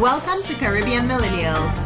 Welcome to Caribbean Millennials.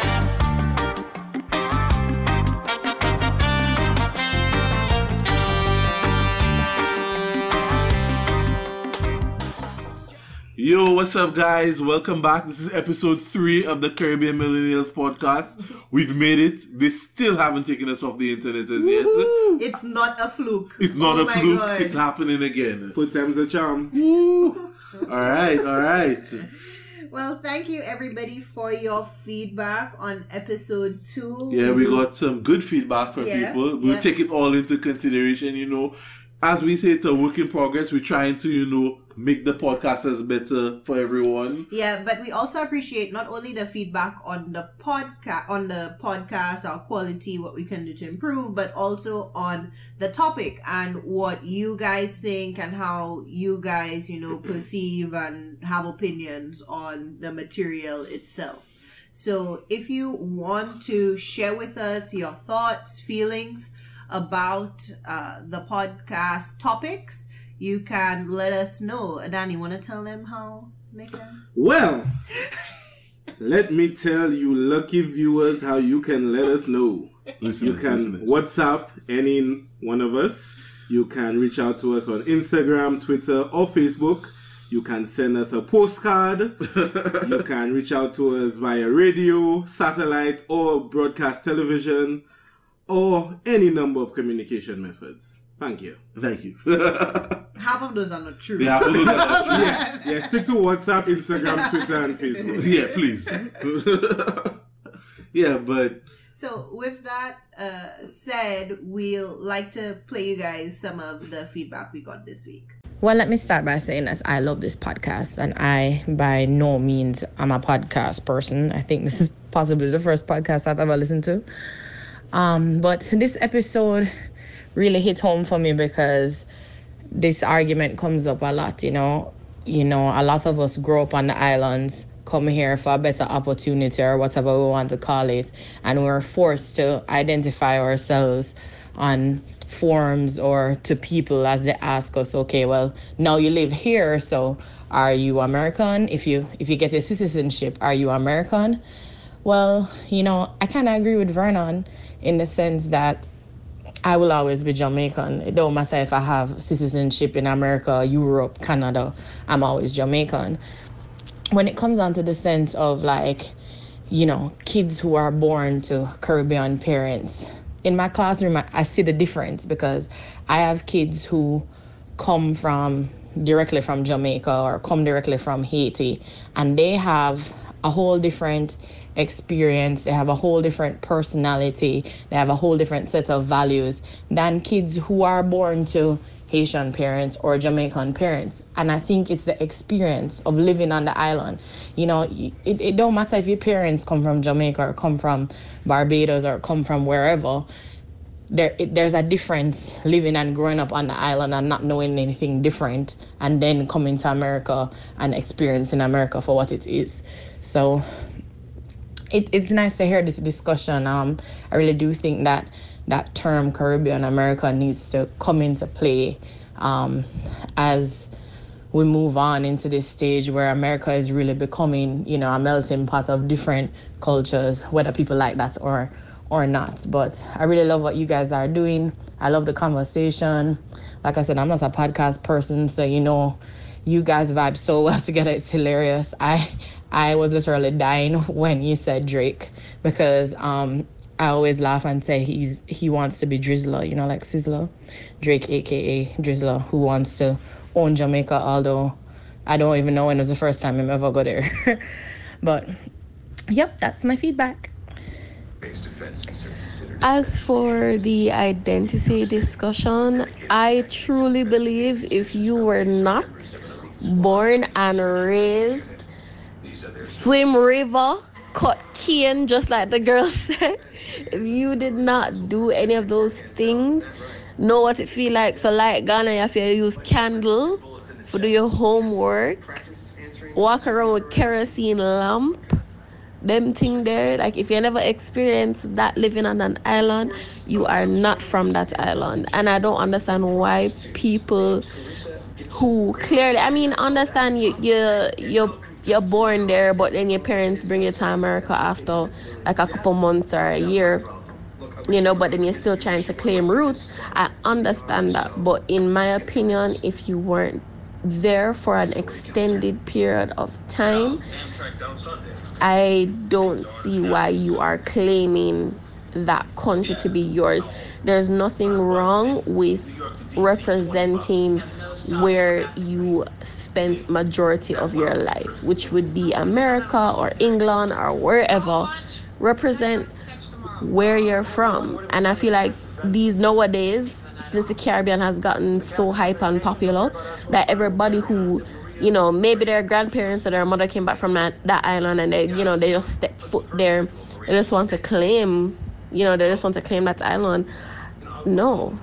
Yo, what's up, guys? Welcome back. This is episode 3 of the Caribbean Millennials podcast. We've made it. They still haven't taken us off the internet as yet. It's not a fluke. It's not a fluke. God. It's happening again. Full time's the charm. All right. Well, thank you everybody for your feedback on episode 2. Yeah, we got some good feedback from people. We'll take it all into consideration, As we say, it's a work in progress. We're trying to, make the podcast as better for everyone. Yeah, but we also appreciate not only the feedback on the podcast, our quality, what we can do to improve, but also on the topic and what you guys think and how you guys, perceive and have opinions on the material itself. So if you want to share with us your thoughts, feelings about the podcast topics, you can let us know. Danny, want to tell them how they can? Well, let me tell you lucky viewers how you can let us know. You can WhatsApp any one of us. You can reach out to us on Instagram, Twitter, or Facebook. You can send us a postcard. You can reach out to us via radio, satellite, or broadcast television, or any number of communication methods. Thank you. Half of those are not true. Yeah, Yeah, stick to WhatsApp, Instagram, Twitter, and Facebook. Yeah, please. Yeah, but... So, with that said, we'll like to play you guys some of the feedback we got this week. Well, let me start by saying that I love this podcast, and I, by no means, am a podcast person. I think this is possibly the first podcast I've ever listened to. But this episode really hit home for me because this argument comes up a lot, a lot of us grow up on the islands, come here for a better opportunity or whatever we want to call it, and we're forced to identify ourselves on forums or to people as they ask us, okay, well, now you live here, so are you American? If you get a citizenship, are you American? Well, I kind of agree with Vernon in the sense that I will always be Jamaican. It don't matter if I have citizenship in America, Europe, Canada, I'm always Jamaican. When it comes down to the sense of kids who are born to Caribbean parents, in my classroom, I see the difference because I have kids who come directly from Jamaica or come directly from Haiti, and they have a whole different experience, they have a whole different personality, they have a whole different set of values than kids who are born to Haitian parents or Jamaican parents. And I think it's the experience of living on the island. It don't matter if your parents come from Jamaica or come from Barbados or come from wherever. There's a difference living and growing up on the island and not knowing anything different, and then coming to America and experiencing America for what it is. So it's nice to hear this discussion. I really do think that term Caribbean America needs to come into play as we move on into this stage where America is really becoming, a melting pot of different cultures, whether people like that or not. But I really love what you guys are doing. I love the conversation. Like I said, I'm not a podcast person, so you guys vibe so well together. It's hilarious. I was literally dying when you said Drake because I always laugh and say he wants to be Drizzler, like Sizzler. Drake, aka Drizzler, who wants to own Jamaica, although I don't even know when it was the first time I'm ever go there. But yep, that's my feedback. As for the identity discussion, I truly believe if you were not born and raised, swim river, cut cane, just like the girl said, if you did not do any of those things, know what it feel like for light Ghana, you have to use candle for do your homework, walk around with kerosene lamp, them thing there. Like, if you never experienced that living on an island, you are not from that island. And I don't understand why people who clearly, I mean, understand your you're born there, but then your parents bring you to America after like a couple months or a year, you know, but then you're still trying to claim roots. I understand that, but in my opinion, if you weren't there for an extended period of time, I don't see why you are claiming that country to be yours. There's nothing wrong with representing where you spent majority of your life, which would be America or England or wherever. Represent where you're from. And I feel like these nowadays, since the Caribbean has gotten so hype and popular, that everybody who, you know, maybe their grandparents or their mother came back from that island and they, you know, they just step foot there, they just want to claim, you know, they just want to claim that island. No,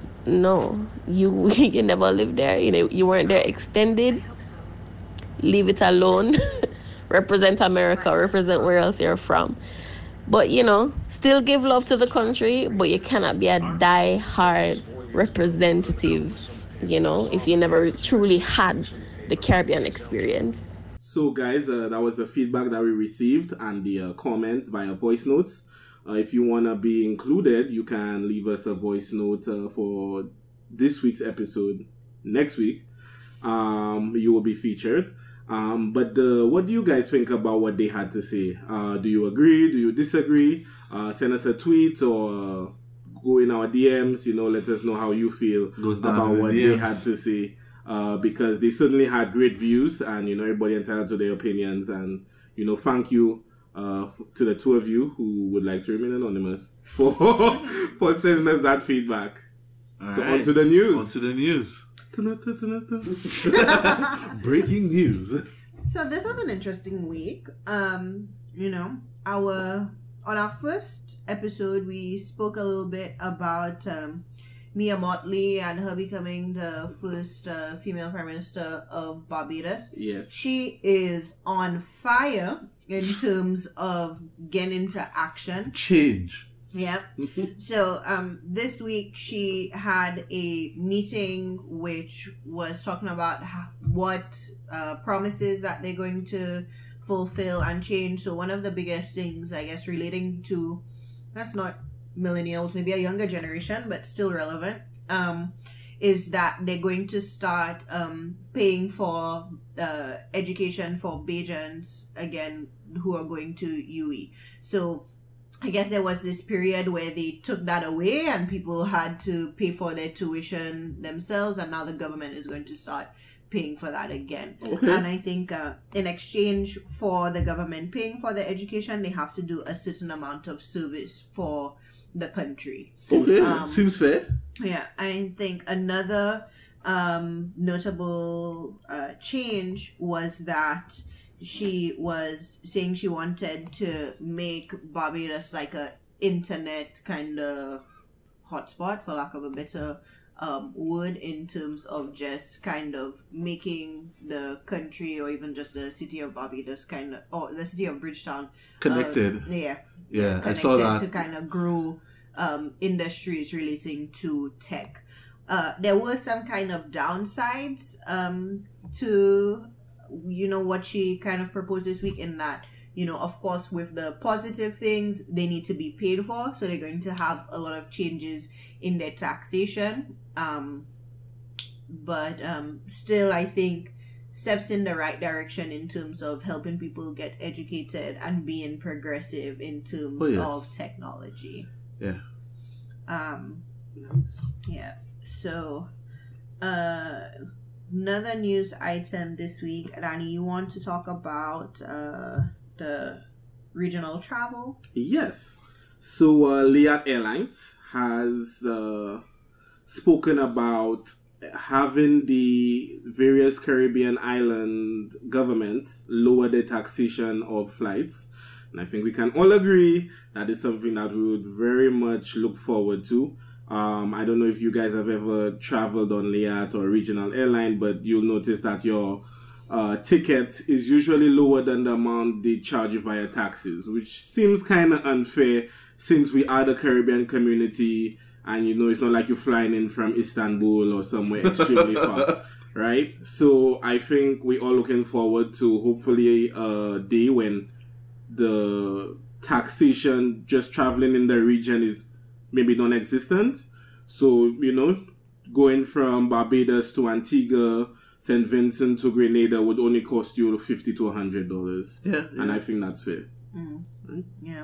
you never lived there. You know, you weren't there extended. Leave it alone. Represent America, represent where else you're from. But, you know, still give love to the country, but you cannot be a die-hard representative, you know, if you never truly had the Caribbean experience. So, guys, that was the feedback that we received and the comments via voice notes. If you want to be included, you can leave us a voice note for this week's episode. Next week, you will be featured. But what do you guys think about what they had to say? Do you agree? Do you disagree? Send us a tweet or go in our DMs. You know, let us know how you feel about what they had to say. Because they certainly had great views, and you know, everybody entitled to their opinions. And you know, thank you to the two of you who would like to remain anonymous for sending us that feedback. So on to the news. Breaking news. So this was an interesting week. You know, on our first episode, we spoke a little bit about Mia Mottley and her becoming the first female Prime Minister of Barbados. Yes. She is on fire in terms of getting into action. Change. Yeah. So this week she had a meeting which was talking about what promises that they're going to fulfill and change. So one of the biggest things, I guess, relating to, that's not millennials, maybe a younger generation, but still relevant, is that they're going to start paying for education for Bajans, again, who are going to UE. So I guess there was this period where they took that away and people had to pay for their tuition themselves, and now the government is going to start paying for that again. Okay. And I think in exchange for the government paying for their education, they have to do a certain amount of service for the country. Okay, seems fair. Yeah, I think another notable change was that she was saying she wanted to make Barbados like a internet kind of hotspot, for lack of a better word, in terms of just kind of making the country, or even just the city of Barbados kind of, or the city of Bridgetown connected. Yeah, I saw that. To kind of grow industries relating to tech. There were some kind of downsides to, you know, what she kind of proposed this week, in that, you know, of course, with the positive things, they need to be paid for. So they're going to have a lot of changes in their taxation. But still, I think steps in the right direction in terms of helping people get educated and being progressive in terms of technology. Yeah. Nice. Yeah. So, another news item this week, Rani, you want to talk about the regional travel? Yes. So Liat Airlines has spoken about having the various Caribbean island governments lower the taxation of flights. And I think we can all agree that is something that we would very much look forward to. I don't know if you guys have ever traveled on Liat or a regional airline, but you'll notice that your ticket is usually lower than the amount they charge you via taxes, which seems kind of unfair since we are the Caribbean community, and you know, it's not like you're flying in from Istanbul or somewhere extremely far. right? So I think we're all looking forward to hopefully a day when the taxation just traveling in the region is maybe non-existent. So, going from Barbados to Antigua, St. Vincent to Grenada would only cost you $50 to $100. Yeah. And I think that's fair. Right? Yeah.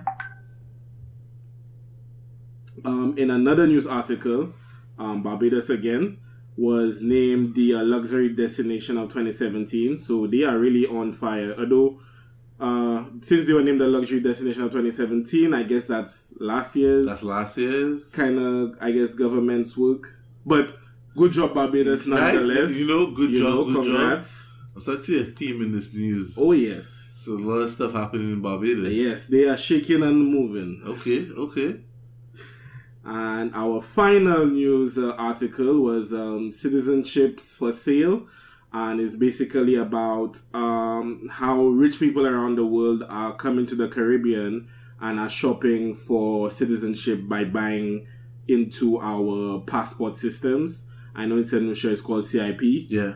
In another news article, Barbados again was named the luxury destination of 2017. So they are really on fire. Although, since they were named the luxury destination of 2017, I guess that's last year's. That's last year's. Kind of, I guess, government's work. But good job, Barbados, nonetheless. Right? Good job. Congrats. I'm starting to see a theme in this news. Oh, yes. So a lot of stuff happening in Barbados. Yes, they are shaking and moving. Okay. And our final news article was Citizenships for Sale. And it's basically about how rich people around the world are coming to the Caribbean and are shopping for citizenship by buying into our passport systems. I know in St. Lucia it's called CIP. Yeah.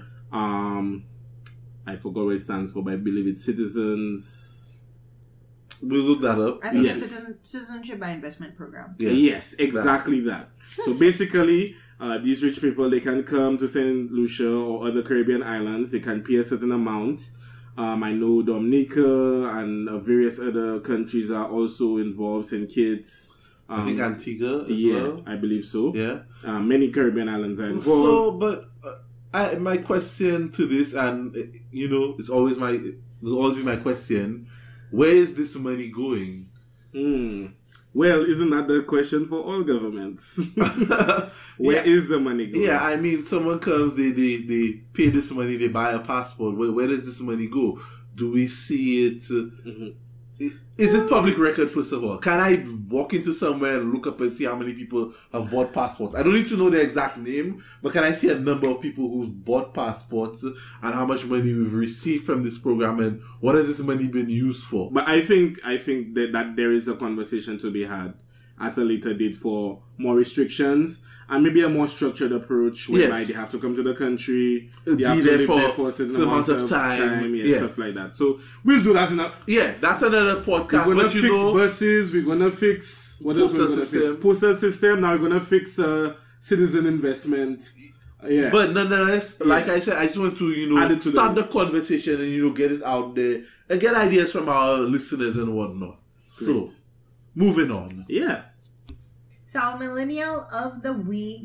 I forgot what it stands for, but I believe it's Citizens. We'll look that up. I think Yes. it's a citizenship by investment program. Yeah. Yes, exactly that. So basically, these rich people, they can come to St. Lucia or other Caribbean islands. They can pay a certain amount. I know Dominica and various other countries are also involved. St. Kitts. I think Antigua as well. I believe so. Yeah. Many Caribbean islands are involved. So, but my question to this, and it's always will always be my question: where is this money going? Well, isn't that the question for all governments? Where is the money going? Yeah, I mean, someone comes, they pay this money, they buy a passport. Where does this money go? Do we see it? Is it public record, first of all? Can I walk into somewhere and look up and see how many people have bought passports? I don't need to know the exact name, but can I see a number of people who've bought passports and how much money we've received from this program and what has this money been used for? But I think that there is a conversation to be had at a later date for more restrictions and maybe a more structured approach whereby they have to come to the country, they have to live there for a certain amount of time, stuff like that. So we'll do that. That's another podcast. We're going to fix buses, we're going to fix... What else we're going to fix? Postal system, now we're going to fix citizen investment. Yeah. But nonetheless, like I said, I just want to, start the conversation and, get it out there and get ideas from our listeners and whatnot. Great. So, moving on. Yeah. So our Millennial of the Week.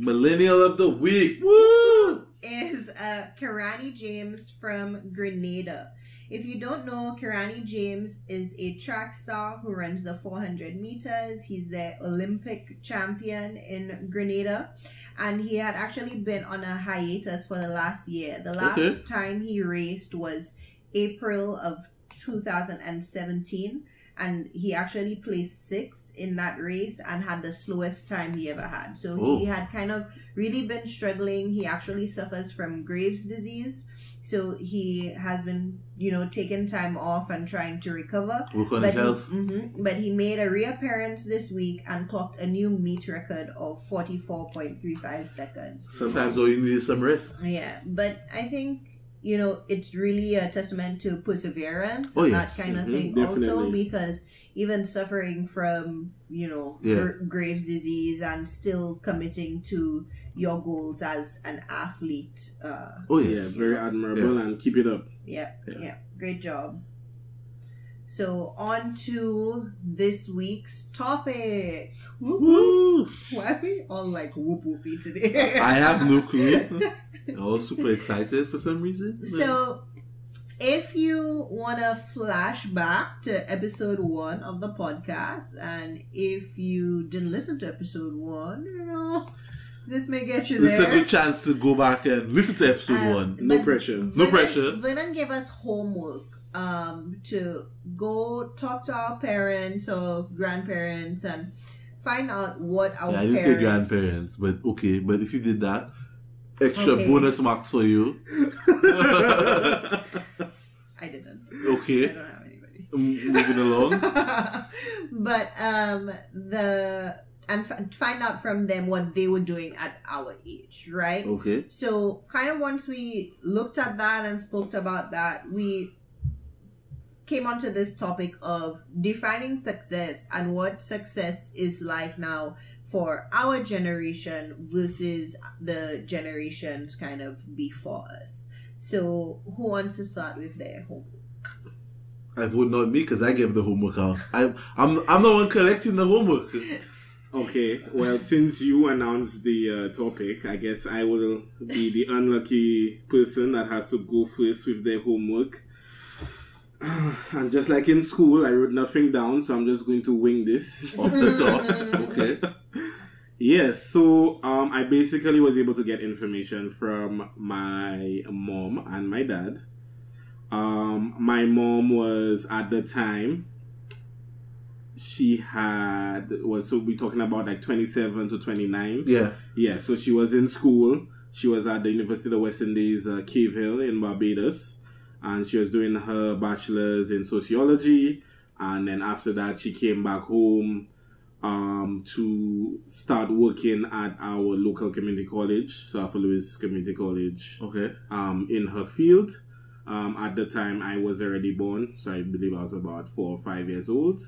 Woo! Is Kirani James from Grenada. If you don't know, Kirani James is a track star who runs the 400 meters. He's the Olympic champion in Grenada. And he had actually been on a hiatus for the last year. The last time he raced was April of 2017. And he actually placed 6th in that race and had the slowest time he ever had. So he had kind of really been struggling. He actually suffers from Graves' disease. So he has been, taking time off and trying to recover. Work on himself. But he made a reappearance this week and clocked a new meet record of 44.35 seconds. Sometimes all you need is some rest. Yeah, but I think... it's really a testament to perseverance and that kind of thing. Definitely. Also, because even suffering from, Graves' disease and still committing to your goals as an athlete. Very admirable and keep it up. Yeah, great job. So, on to this week's topic. Woo! Why are we all like whoop-whoopy today? I have no clue. All super excited for some reason. So, if you want to flash back to episode 1 of the podcast, and if you didn't listen to episode 1, this may get you there. It's a good chance to go back and listen to episode 1. No pressure. Vernon gave us homework to go talk to our parents or grandparents and find out what our I didn't say grandparents, but okay. But if you did that, extra bonus marks for you. I didn't. Okay. I don't have anybody. Moving along. But the and find out from them what they were doing at our age, right? Okay. So kind of once we looked at that and spoke about that, we came onto this topic of defining success and what success is like now for our generation versus the generations kind of before us. So who wants to start with their homework? I vote not me because I gave the homework out. I'm the one collecting the homework. Okay, well, since you announced the topic, I guess I will be the unlucky person that has to go first with their homework. And just like in school, I wrote nothing down, so I'm just going to wing this. Off the top. Okay. Yes, so I basically was able to get information from my mom and my dad. My mom was, at the time, so we're talking about like 27 to 29. Yeah, so she was in school. She was at the University of the West Indies, Cave Hill in Barbados. And she was doing her bachelor's in sociology. And then after that, she came back home to start working at our local community college, South Louis Community College. Okay. In her field. At the time, I was already born, so I believe I was about 4 or 5 years old.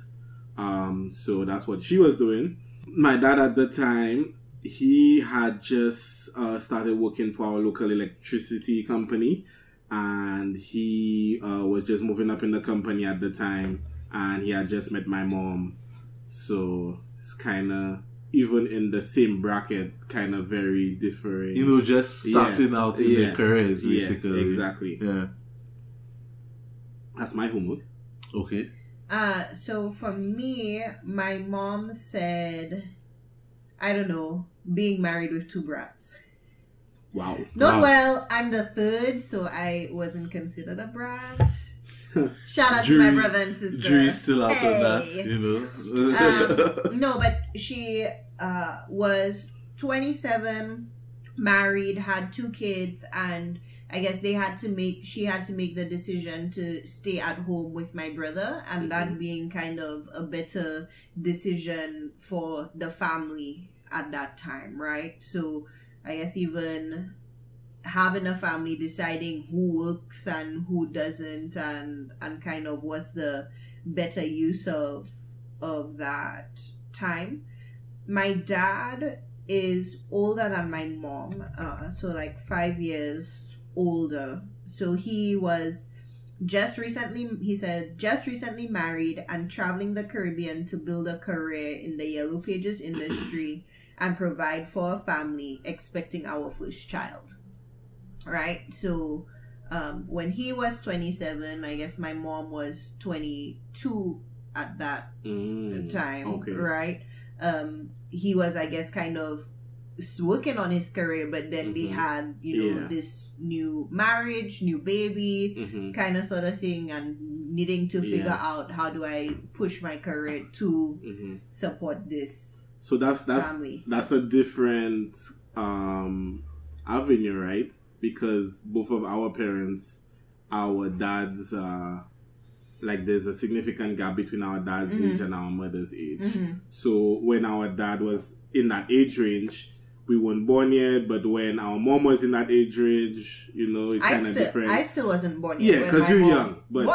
So that's what she was doing. My dad at the time, he had just started working for our local electricity company, and he was just moving up in the company at the time, and he had just met my mom. So it's kind of, even in the same bracket, kind of very different. You know, just starting out in their careers, basically. Yeah, exactly. Yeah. That's my homework. Okay. So for me, my mom said, I don't know, being married with 2 brats. Wow. Well, I'm the third, so I wasn't considered a brat. Shout out to my brother and sister. Drew's still out on that, you know. No, but she was 27, married, had 2 kids, and I guess she had to make the decision to stay at home with my brother, and that being kind of a better decision for the family at that time, right? So I guess even having a family, deciding who works and who doesn't, and kind of what's the better use of that time. My dad is older than my mom, so like 5 years older. So he was just recently married and traveling the Caribbean to build a career in the Yellow Pages industry and provide for a family, expecting our first child. Right? So when he was 27, I guess my mom was 22 at that time. Okay. Right? He was, I guess, kind of working on his career, but then they had, this new marriage, new baby, kind of sort of thing, and needing to figure out, how do I push my career to support this so that's family. That's a different avenue, right? Because both of our parents, our dads, like there's a significant gap between our dad's age and our mother's age. So when our dad was in that age range, we weren't born yet, but when our mom was in that age range, it's kind of different. I still wasn't born yet. Yeah, because you're young. But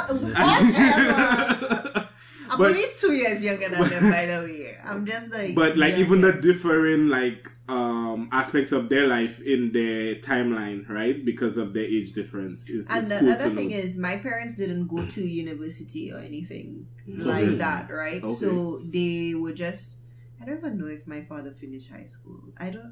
whatever. I'm only 2 years younger than them, by the way. I'm just like. But like even the different aspects of their life in their timeline, right? Because of their age difference. And the other thing is, my parents didn't go to university or anything like that, right? Okay. So they were just. I don't even know if my father finished high school. I don't.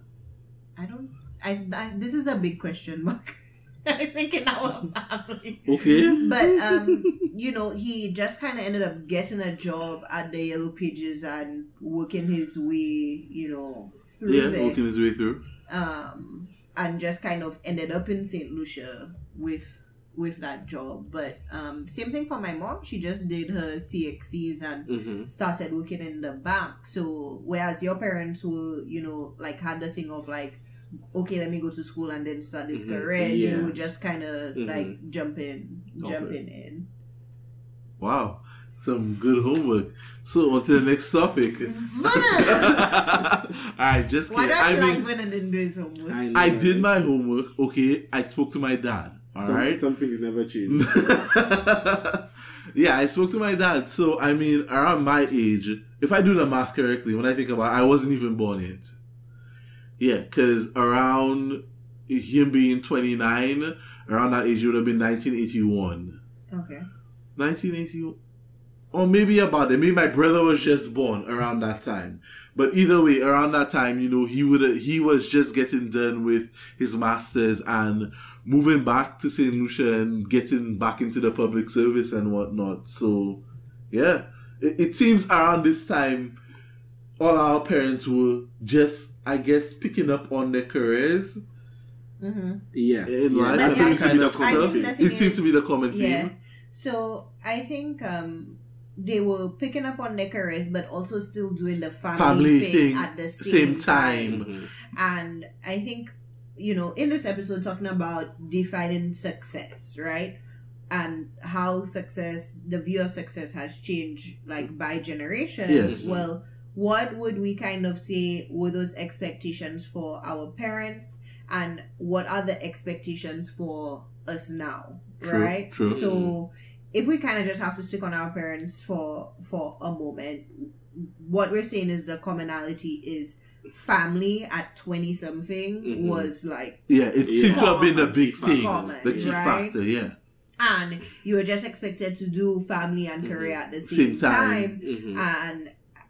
This is a big question mark. I think in our family. Okay. But he just kind of ended up getting a job at the Yellow Pages and working his way, through there. Working his way through. And just kind of ended up in St. Lucia with that job. But same thing for my mom. She just did her CXCs and started working in the bank. So whereas your parents were, had the thing of like, okay, let me go to school and then start this career, they would just kind of like jump in. Wow. Some good homework. So on to the next topic. Alright, just Why kidding. do I feel like Vernon didn't do his homework? I did my homework. Okay, I spoke to my dad. Alright. Some things never change. Yeah, I spoke to my dad. So I mean, around my age, if I do the math correctly, when I think about it, I wasn't even born yet. Yeah, because around him being 29, around that age, it would have been 1981. Okay. 1981. Or maybe about it. Maybe my brother was just born around that time. But either way, around that time, you know, he was just getting done with his masters and moving back to St. Lucia and getting back into the public service and whatnot. So, yeah. It seems around this time, all our parents were just, I guess, picking up on their careers. Mm-hmm. Yeah. In life. But That seems to be the I common think the theme. thing It seems is- to be the common theme. Yeah. So I think they were picking up on their careers, but also still doing the family thing at the same time. Mm-hmm. And I think, you know, in this episode, talking about defining success, right? And how success, the view of success has changed, like, by generations. Yes. Well, what would we kind of say were those expectations for our parents? And what are the expectations for us now, True, right? true. So if we kind of just have to stick on our parents for a moment, what we're saying is the commonality is family at 20 something Mhm. was like, Yeah, it seems to have been a big Common, thing. common, The key right? factor, yeah. and you were just expected to do family and career at the same Same time. time. Mm-hmm. And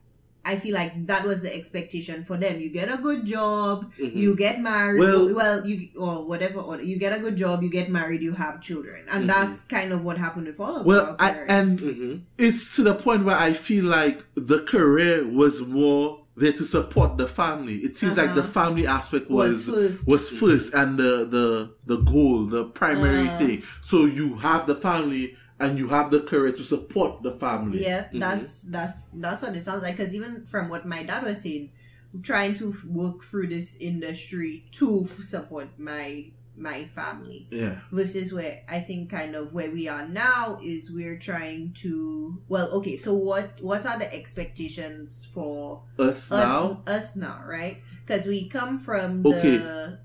I feel like that was the expectation for them. You get a good job, Mhm. you get married, Well- you or whatever order. You get a good job, you get married, you have children, and Mhm. that's kind of what happened with all of Well, our parents. Mm-hmm. it's to the point where I feel like the career was more there to support the family. It seems like the family aspect was first and the goal, the primary thing. So you have the family and you have the career to support the family. Yeah, that's what it sounds like. Because even from what my dad was saying, trying to work through this industry to support my family. Yeah. Versus where I think kind of where we are now is we're trying to, well, okay, so what are the expectations for Us now. us now, right? Because we come from Okay.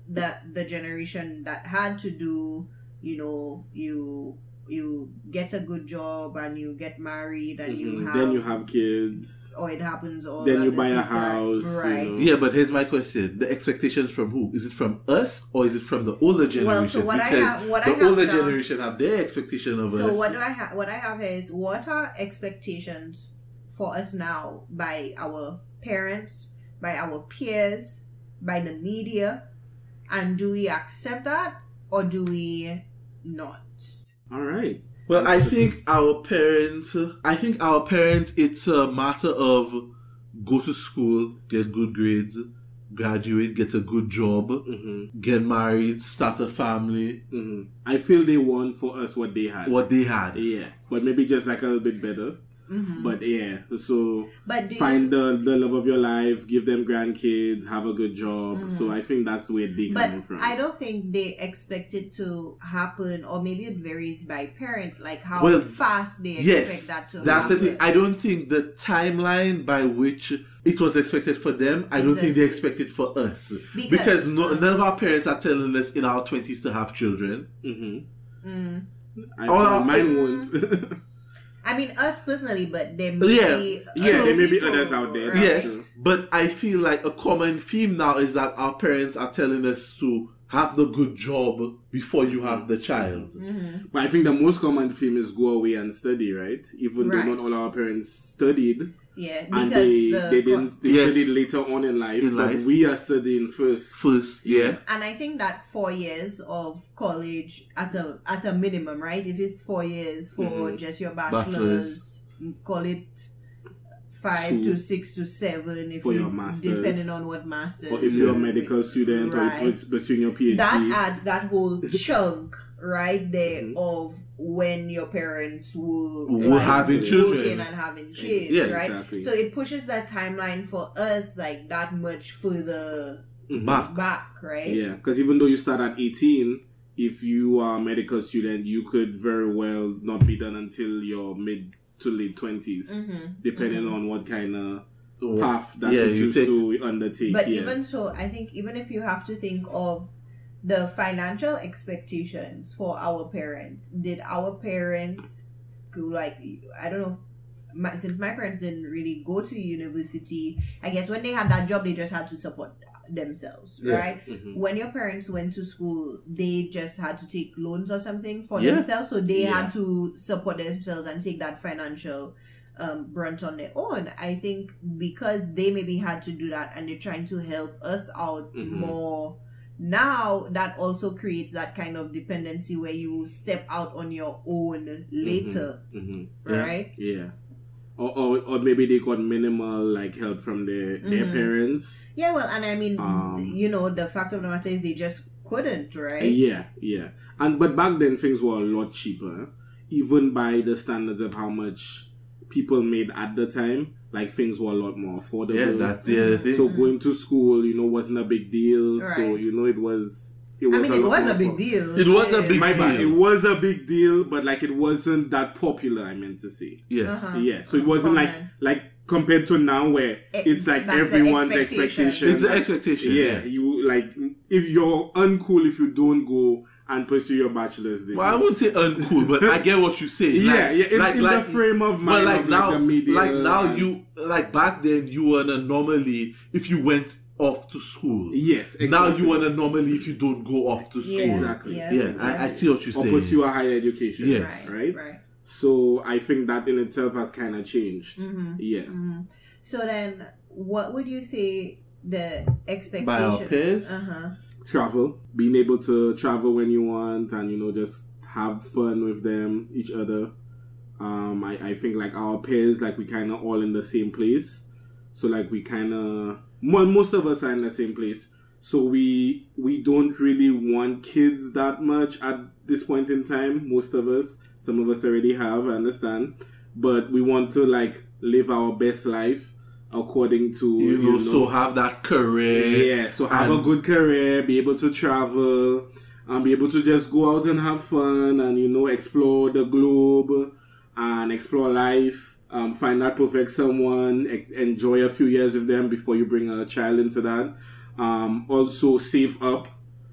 the generation that had to do, you know, you get a good job and you get married and you have, Then you have kids. or it happens all Then at you the buy a same time. house. right? You know. Yeah, but here's my question: the expectations from who? Is it from us or is it from the older generation? Well, so what I Because have the older down- generation have their expectation of us. So what I have here is what are expectations for us now by our parents, by our peers, by the media, and do we accept that or do we not? All right. Well, I think our parents, it's a matter of go to school, get good grades, graduate, get a good job, Mm-hmm. get married, start a family, Mm-hmm. I feel they want for us what they had. what they had. Yeah, but maybe just like a little bit better. Mm-hmm. But yeah, so But do find the love of your life, give them grandkids, have a good job. Mhm. So I think that's where they but coming from. I don't think they expect it to happen, or maybe it varies by parent, like how Well, fast they yes, expect that to That's the happen. thing. I don't think the timeline by which it was expected for them, I don't think they expect it for us. Because none of our parents are telling us in our 20s to have children. Mm-hmm. Mm. Mine won't. I mean, us personally, but there may be there may be people, others out there. right? Yes, true. but I feel like a common theme now is that our parents are telling us to have the good job before you have the child. Mm-hmm. But I think the most common theme is go away and study, right? Even Right. though not all our parents studied, Yeah, and because they Yes. studied later on in life, In but life. we are studying first. First, yeah. and I think that 4 years of college at a minimum, right? If it's 4 years for Mhm. just your Bachelor's. bachelor's, call it 5 Two. to 6 to 7 if For you your master's. depending on what master's. Or if you're a medical student Right. or you're pursuing your PhD. That adds that whole chunk right there Mhm. of when your parents were Were having children. working and having kids, Yeah, right? exactly. So it pushes that timeline for us like that much further Mhm. Back. right? Yeah, because even though you start at 18, if you are a medical student, you could very well not be done until your mid to late 20s, Mm-hmm. depending on what kind of path that you choose to undertake. But even so, I think even if you have to think of the financial expectations for our parents, did our parents go, like, I don't know, since my parents didn't really go to university, I guess when they had that job, they just had to support themselves, right? Mm-hmm. When your parents went to school, they just had to take loans or something for themselves, so they had to support themselves and take that financial brunt on their own. I think because they maybe had to do that and they're trying to help us out more now, that also creates that kind of dependency where you step out on your own later, right? Yeah. Or maybe they got minimal like help from their parents. Yeah, well, and I mean, you know, the fact of the matter is they just couldn't, right? Yeah. But back then things were a lot cheaper, even by the standards of how much people made at the time. Like, things were a lot more affordable. Yeah, that's the other thing. So going to school, you know, wasn't a big deal. Right. So, you know, it was a big deal. It was a big deal. It was a big deal, but like it wasn't that popular, I meant to say. Yes. Yeah. So it wasn't like compared to now where it's like everyone's expectation. It's the expectation. Yeah. You like, if you're uncool if you don't go and pursue your bachelor's degree. Well, I wouldn't say uncool, but I get what you say. In the frame of mind of now, the media. Like now, you like back then you were normally if you went off to school. Yes, exactly. Now you want to normally if you don't go off to school. Exactly. Yeah, exactly. I see what you're saying. Or pursue a higher education. Yes. Right. So I think that in itself has kind of changed. Yeah. So then, what would you say the expectation by our peers? Travel, being able to travel when you want, and you know, just have fun with them, each other. I think like our peers, like we kind of all in the same place. So like we kind of, most of us are in the same place. So we don't really want kids that much at this point in time. Most of us, some of us already have, I understand. But we want to like live our best life according to, you know, so have that career. Yeah, so have a good career, be able to travel, and be able to just go out and have fun and, you know, explore the globe and explore life. Find that perfect someone, enjoy a few years with them before you bring a child into that. Also save up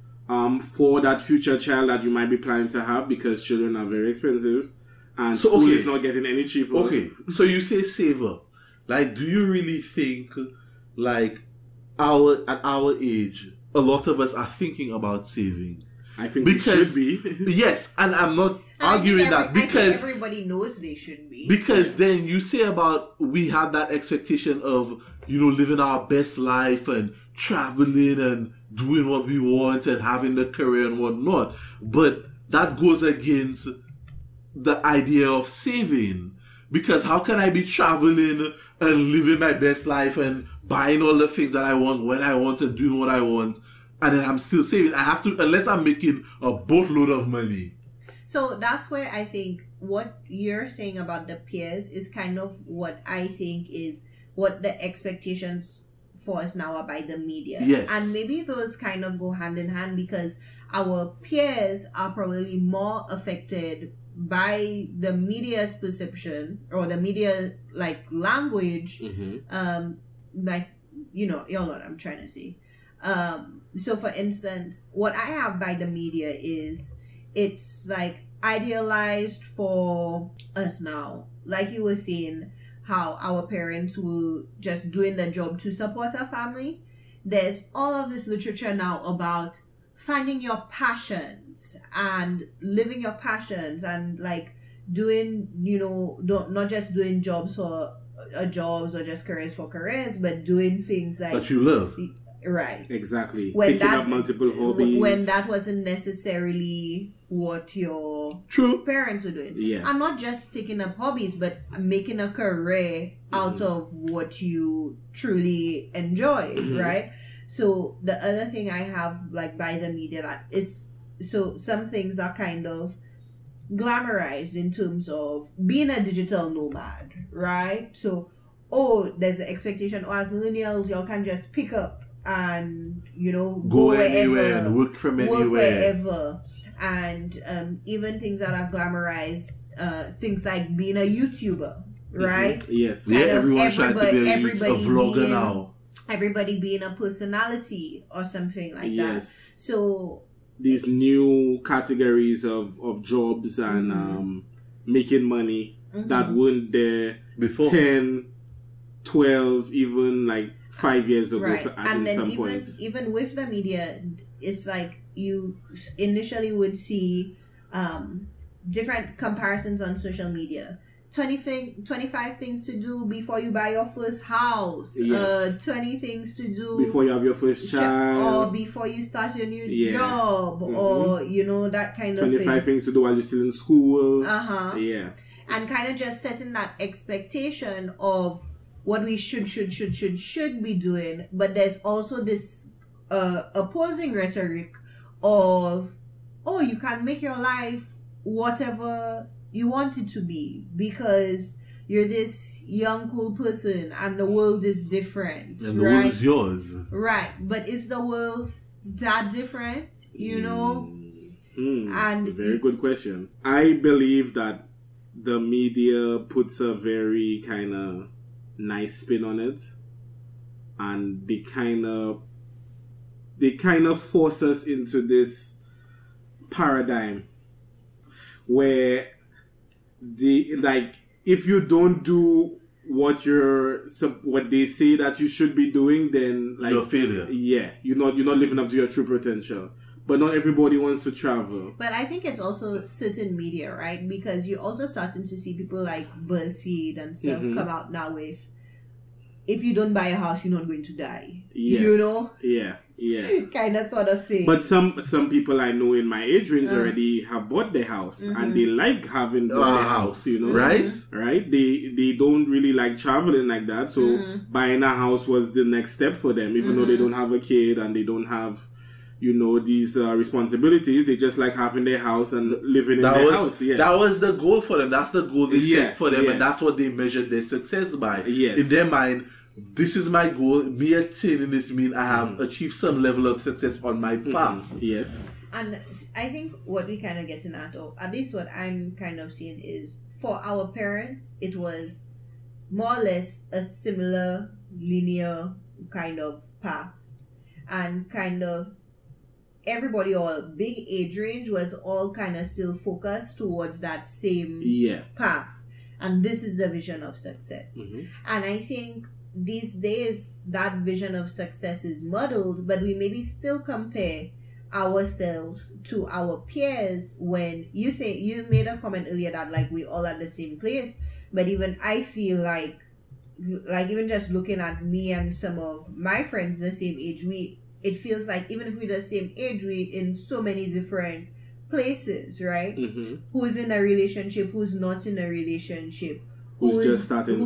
for that future child that you might be planning to have, because children are very expensive and school is not getting any cheaper. Okay, so you say save up. Like, do you really think, like, at our age, a lot of us are thinking about saving? I think we should be. Yes, and I'm not arguing that, because I think everybody knows they should be. Because then you say about we have that expectation of, you know, living our best life and traveling and doing what we want and having the career and whatnot. But that goes against the idea of saving. Because how can I be traveling and living my best life and buying all the things that I want when I want and doing what I want, and then I'm still saving? I have to, unless I'm making a boatload of money. So that's where I think what you're saying about the peers is kind of what I think is what the expectations for us now are by the media. Yes. And maybe those kind of go hand in hand, because our peers are probably more affected by the media's perception or the media like language, like, you know what I'm trying to say. So for instance, what I have by the media is it's like idealized for us now, like you were saying, how our parents were just doing the job to support our family. There's all of this literature now about finding your passions and living your passions and like doing, you know, not just doing jobs for jobs or just careers for careers, but doing things like that you love. Right. Exactly. Taking up multiple hobbies. When that wasn't necessarily what your parents were doing. Yeah. And not just taking up hobbies, but making a career out of what you truly enjoy, right? So the other thing I have like by the media, that it's, so some things are kind of glamorized in terms of being a digital nomad, right? So, there's the expectation, as millennials, y'all can just pick up and, you know, go anywhere wherever, and work from anywhere. Work wherever. And even things that are glamorized things like being a YouTuber, right? Yes. Yeah, Kind of everyone's trying to be a vlogger being, now. Everybody being a personality or something like Yes. that. So these new categories of jobs and making money that weren't there Before. 10, 12, even like 5 years ago. right, So and then some points. even with the media, it's like you initially would see different comparisons on social media. 25 things to do before you buy your first house. Yes. 20 things to do Before you have your first or child. before you start your new Yeah. job, or that kind of 25 thing. things to do while you're still in school. Yeah. And kind of just setting that expectation of what we should be doing. But there's also this opposing rhetoric of, oh, you can make your life whatever you want it to be because you're this young cool person and the world is different, And the right? world is yours. Right, but is the world that different, And very good question. I believe that the media puts a very kind of nice spin on it, and they kind of force us into this paradigm where if you don't do what they say that you should be doing, then You're a failure. Yeah, you're not living up to your true potential. But not everybody wants to travel. But I think it's also certain media, right? Because you're also starting to see people like BuzzFeed and stuff come out now with, if you don't buy a house, you're not going to die. Yes. Yeah. Kind of sort of thing. But some people I know in my age range already have bought their house and they like having bought their house, Right? Right? They don't really like traveling like that. So buying a house was the next step for them, even though they don't have a kid and they don't have these responsibilities. They just like having their house and living in their house. Yeah. That was the goal for them. That's the goal they set for them, yeah. and that's what they measured their success by. Yes. In their mind, this is my goal. Me attaining this means I have achieved some level of success on my path. Yes. And I think what we kind of getting at least what I'm kind of seeing is, for our parents, it was more or less a similar linear kind of path, and kind of everybody, all big age range, was all kind of still focused towards that same path, and this is the vision of success. And I think these days that vision of success is muddled, but we maybe still compare ourselves to our peers. When you made a comment earlier that like we all at the same place, but even I feel like even just looking at me and some of my friends the same age, it feels like even if we're the same age, we in so many different places, right? Who's in a relationship, who's not in a relationship, who's just starting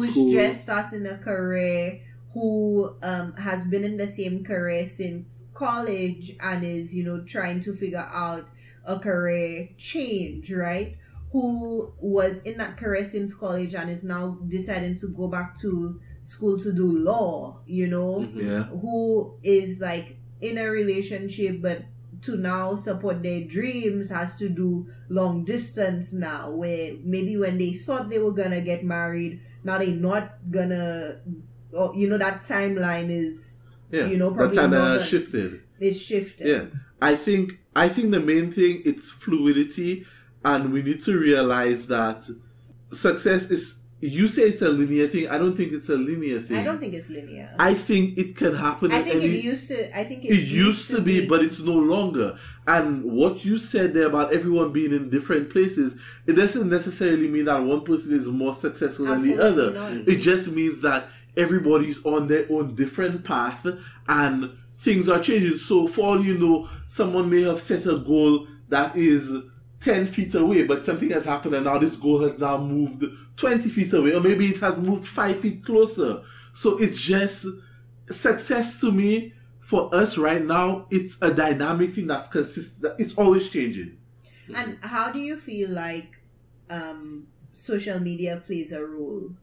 a career, who has been in the same career since college and is trying to figure out a career change, right? Who was in that career since college and is now deciding to go back to school to do law, who is like in a relationship but to now support their dreams has to do long distance now, where maybe when they thought they were gonna get married, now they're not gonna, that timeline is probably that timeline shifted. It's shifted. Yeah, I think the main thing, it's fluidity, and we need to realize that success is. You say it's a linear thing. I don't think it's a linear thing. I don't think it's linear. I think it can happen. I think it used to. I think it used to be, but it's no longer. And what you said there about everyone being in different places, it doesn't necessarily mean that one person is more successful than the other. Not. It just means that everybody's on their own different path, and things are changing. So for all you know, someone may have set a goal that is 10 feet away, but something has happened and now this goal has now moved 20 feet away, or maybe it has moved 5 feet closer. So it's just success to me. For us right now, it's a dynamic thing that's consistent. It's always changing. And how do you feel like social media plays a role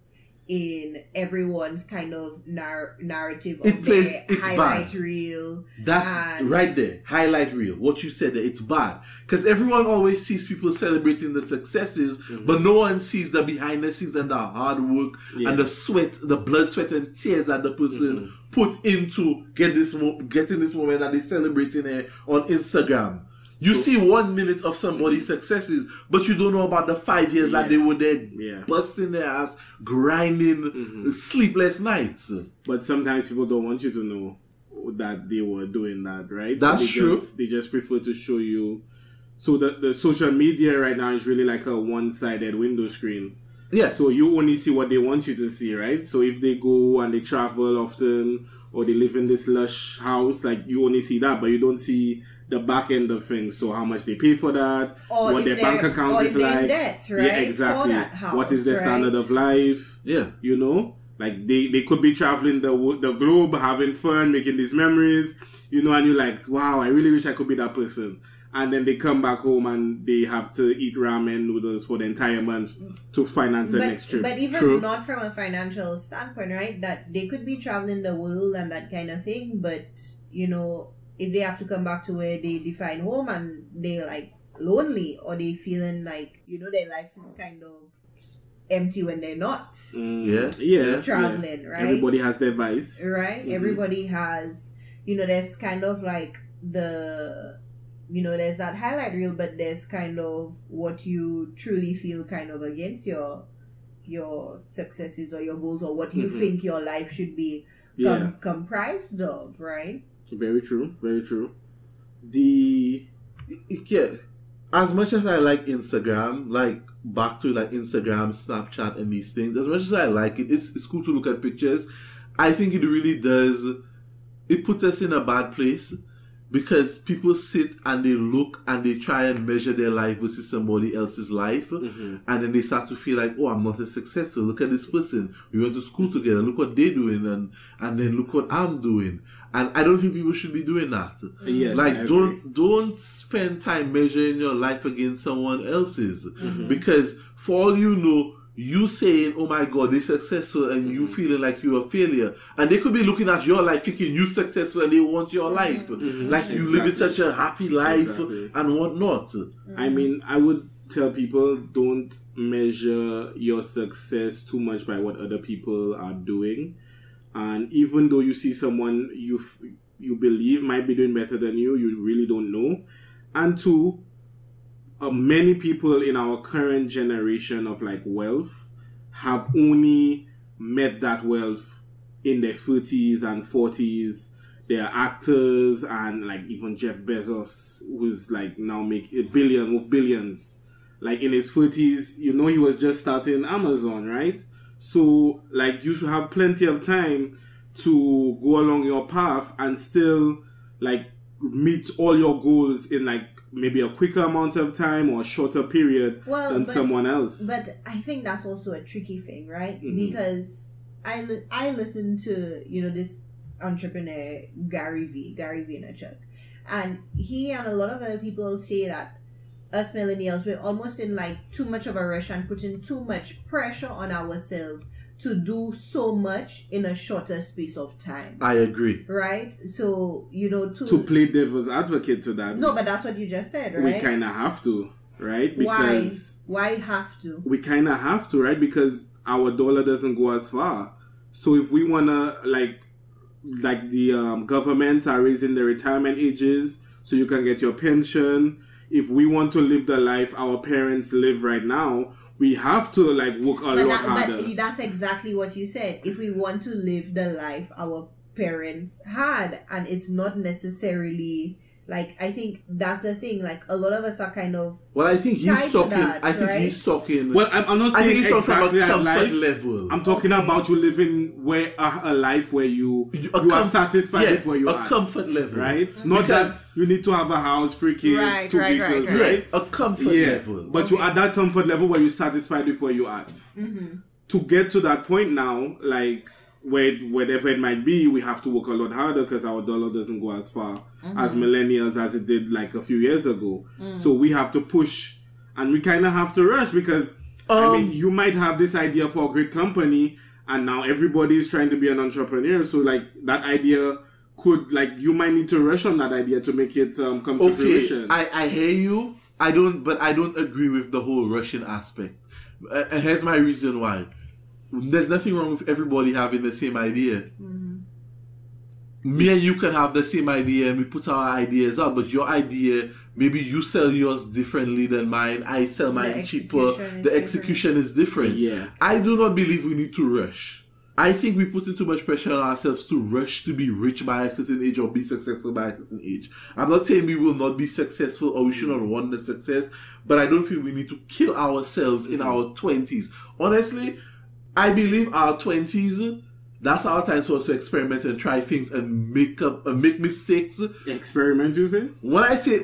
in everyone's kind of narrative It of plays- their it's highlight bad. reel. That's And- right there. Highlight reel. What you said there, it's bad. Because everyone always sees people celebrating the successes, but no one sees the behind the scenes and the hard work and the sweat, the blood, sweat, and tears that the person put into getting this moment that they're celebrating on Instagram. You see 1 minute of somebody's successes, but you don't know about the 5 years that they were there busting their ass, grinding, sleepless nights. But sometimes people don't want you to know that they were doing that, right? That's true. They just prefer to show you. So the social media right now is really like a one-sided window screen. Yeah. So you only see what they want you to see, right? So if they go and they travel often or they live in this lush house, like you only see that, but you don't see the back end of things. So how much they pay for that, Or what if their bank they're- account or is if they're in like. debt, right, Yeah, exactly. for that house, what is their standard right? of life? Yeah. You know? Like they could be traveling the globe, having fun, making these memories, you know, and you're like, wow, I really wish I could be that person. And then they come back home and they have to eat ramen noodles for the entire month to finance the next trip. But even True. not from a financial standpoint, right? That they could be traveling the world and that kind of thing, but you know, if they have to come back to where they define home and they're like lonely or they feeling like, you know, their life is kind of empty when they're not Yeah. traveling, right? Everybody has their vice. Right? Everybody has, you know, there's kind of like there's that highlight reel, but there's kind of what you truly feel kind of against your successes or your goals or what you think your life should be comprised of, right? Very true. Very true. Yeah. As much as I like Instagram, like back to like Instagram, Snapchat, and these things, as much as I like it, it's cool to look at pictures. I think it really does. It puts us in a bad place because people sit and they look and they try and measure their life versus somebody else's life, and then they start to feel like, oh, I'm not a success. So look at this person. We went to school together. Look what they're doing, and then look what I'm doing. And I don't think people should be doing that. Yes, like don't spend time measuring your life against someone else's, because for all you know, you saying, oh my God, they're successful, and you feeling like you're a failure. And they could be looking at your life thinking you're successful and they want your life. Like you live in such a happy life and whatnot. I mean, I would tell people, don't measure your success too much by what other people are doing. And even though you see someone you believe might be doing better than you really don't know. And two, many people in our current generation of like wealth have only met that wealth in their 30s and 40s. They are actors, and like even Jeff Bezos, who's like now make billions. Like in his 30s, you know, he was just starting Amazon, right? So like you have plenty of time to go along your path and still like meet all your goals in like maybe a quicker amount of time or a shorter period than someone else. But I think that's also a tricky thing, right? Because I listen to, you know, this entrepreneur Gary Vaynerchuk, and he and a lot of other people say that us millennials, we're almost in like too much of a rush and putting too much pressure on ourselves to do so much in a shorter space of time. I agree. Right? So, you know, to play devil's advocate to that. No, but that's what you just said, right? We kind of have to, right? Because Why have to? We kind of have to, right? Because our dollar doesn't go as far. So if we want to, like the governments are raising the retirement ages so you can get your pension. If we want to live the life our parents live right now, we have to like work a lot harder. But that's exactly what you said. If we want to live the life our parents had, and it's not necessarily like, I think that's the thing. Like a lot of us are kind of. Well, I think he's talking. He's talking. Well, I'm not saying exactly that life. Level. I'm talking about you living where a life where you are satisfied with where you are. A comfort level, right? Not that you need to have a house, 3 kids, 2 vehicles, right? A comfort level. But you're at that comfort level where you're satisfied with where you're at. To get to that point now, like wherever it might be, we have to work a lot harder because our dollar doesn't go as far as millennials as it did like a few years ago. So we have to push, and we kind of have to rush because I mean, you might have this idea for a great company, and now everybody is trying to be an entrepreneur. So like that idea could, like, you might need to rush on that idea to make it come to fruition. I hear you. I don't agree with the whole rushing aspect. And here's my reason why. There's nothing wrong with everybody having the same idea. Mm-hmm. Me and you can have the same idea and we put our ideas out, but your idea, maybe you sell yours differently than mine, I sell mine cheaper, the execution is different. Yeah. I do not believe we need to rush. I think we put in too much pressure on ourselves to rush to be rich by a certain age or be successful by a certain age. I'm not saying we will not be successful or we should not want the success, but I don't feel we need to kill ourselves in our 20s. Honestly, I believe our 20s, that's our time for us to experiment and try things and make mistakes. Experiment, you say? When I say,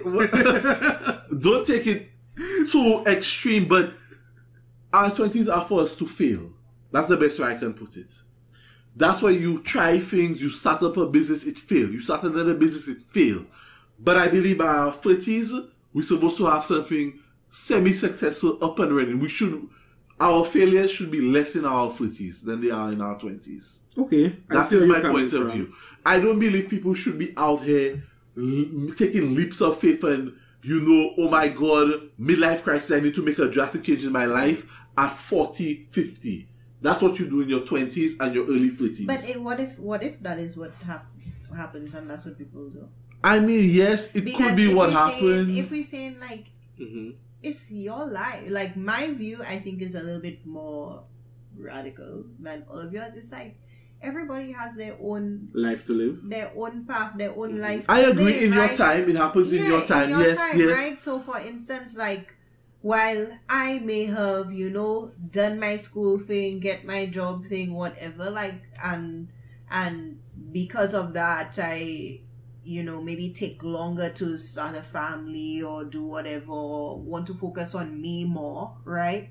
don't take it too extreme, but our 20s are for us to fail. That's the best way I can put it. That's why you try things, you start up a business, it fails. You start another business, it fails. But I believe by our 30s, we're supposed to have something semi-successful up and running. Our failures should be less in our 30s than they are in our 20s. Okay. That is my point of view. I don't believe people should be out here taking leaps of faith and, oh my God, midlife crisis, I need to make a drastic change in my life at 40, 50. That's what you do in your 20s and your early 30s. But what if that is what happens and that's what people do? I mean, yes, it could be what happened. If we're saying, like, it's your life. Like, my view, I think, is a little bit more radical than all of yours. It's like, everybody has their own life to live, their own path, their own life. I agree. In your time, it happens in your time. Yes. Right? So, for instance, like, while I may have, done my school thing, get my job thing, whatever, like, and because of that, I, maybe take longer to start a family or do whatever, or want to focus on me more, right?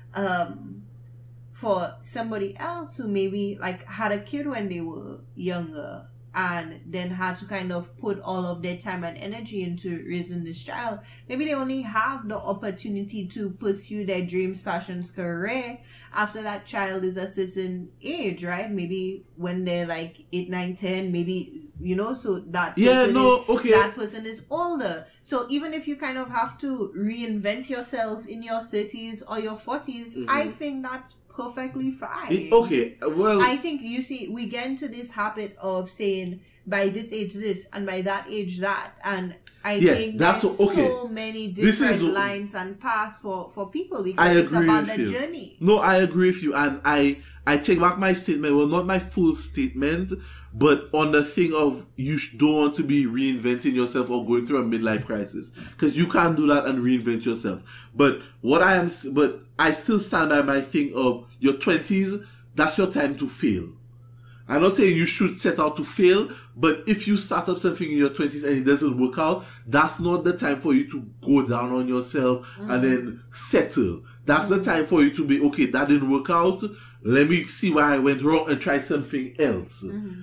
For somebody else who maybe, like, had a kid when they were younger, and then had to kind of put all of their time and energy into raising this child. Maybe they only have the opportunity to pursue their dreams, passions, career after that child is a certain age, right? Maybe when they're like 8, 9, 10, maybe, so that that person is older. So even if you kind of have to reinvent yourself in your 30s or your 40s, I think that's perfectly fine. Well, I think we get into this habit of saying by this age this and by that age that, and I think there's so many different lines and paths for people because it's about the journey. No, I agree with you, and I take back my statement. Well, not my full statement, but on the thing of you don't want to be reinventing yourself or going through a midlife crisis, because you can't do that and reinvent yourself. But I still stand by my thing of your 20s, that's your time to fail. I'm not saying you should set out to fail, but if you start up something in your 20s and it doesn't work out, that's not the time for you to go down on yourself and then settle. That's the time for you to be, okay, that didn't work out. Let me see why I went wrong and try something else.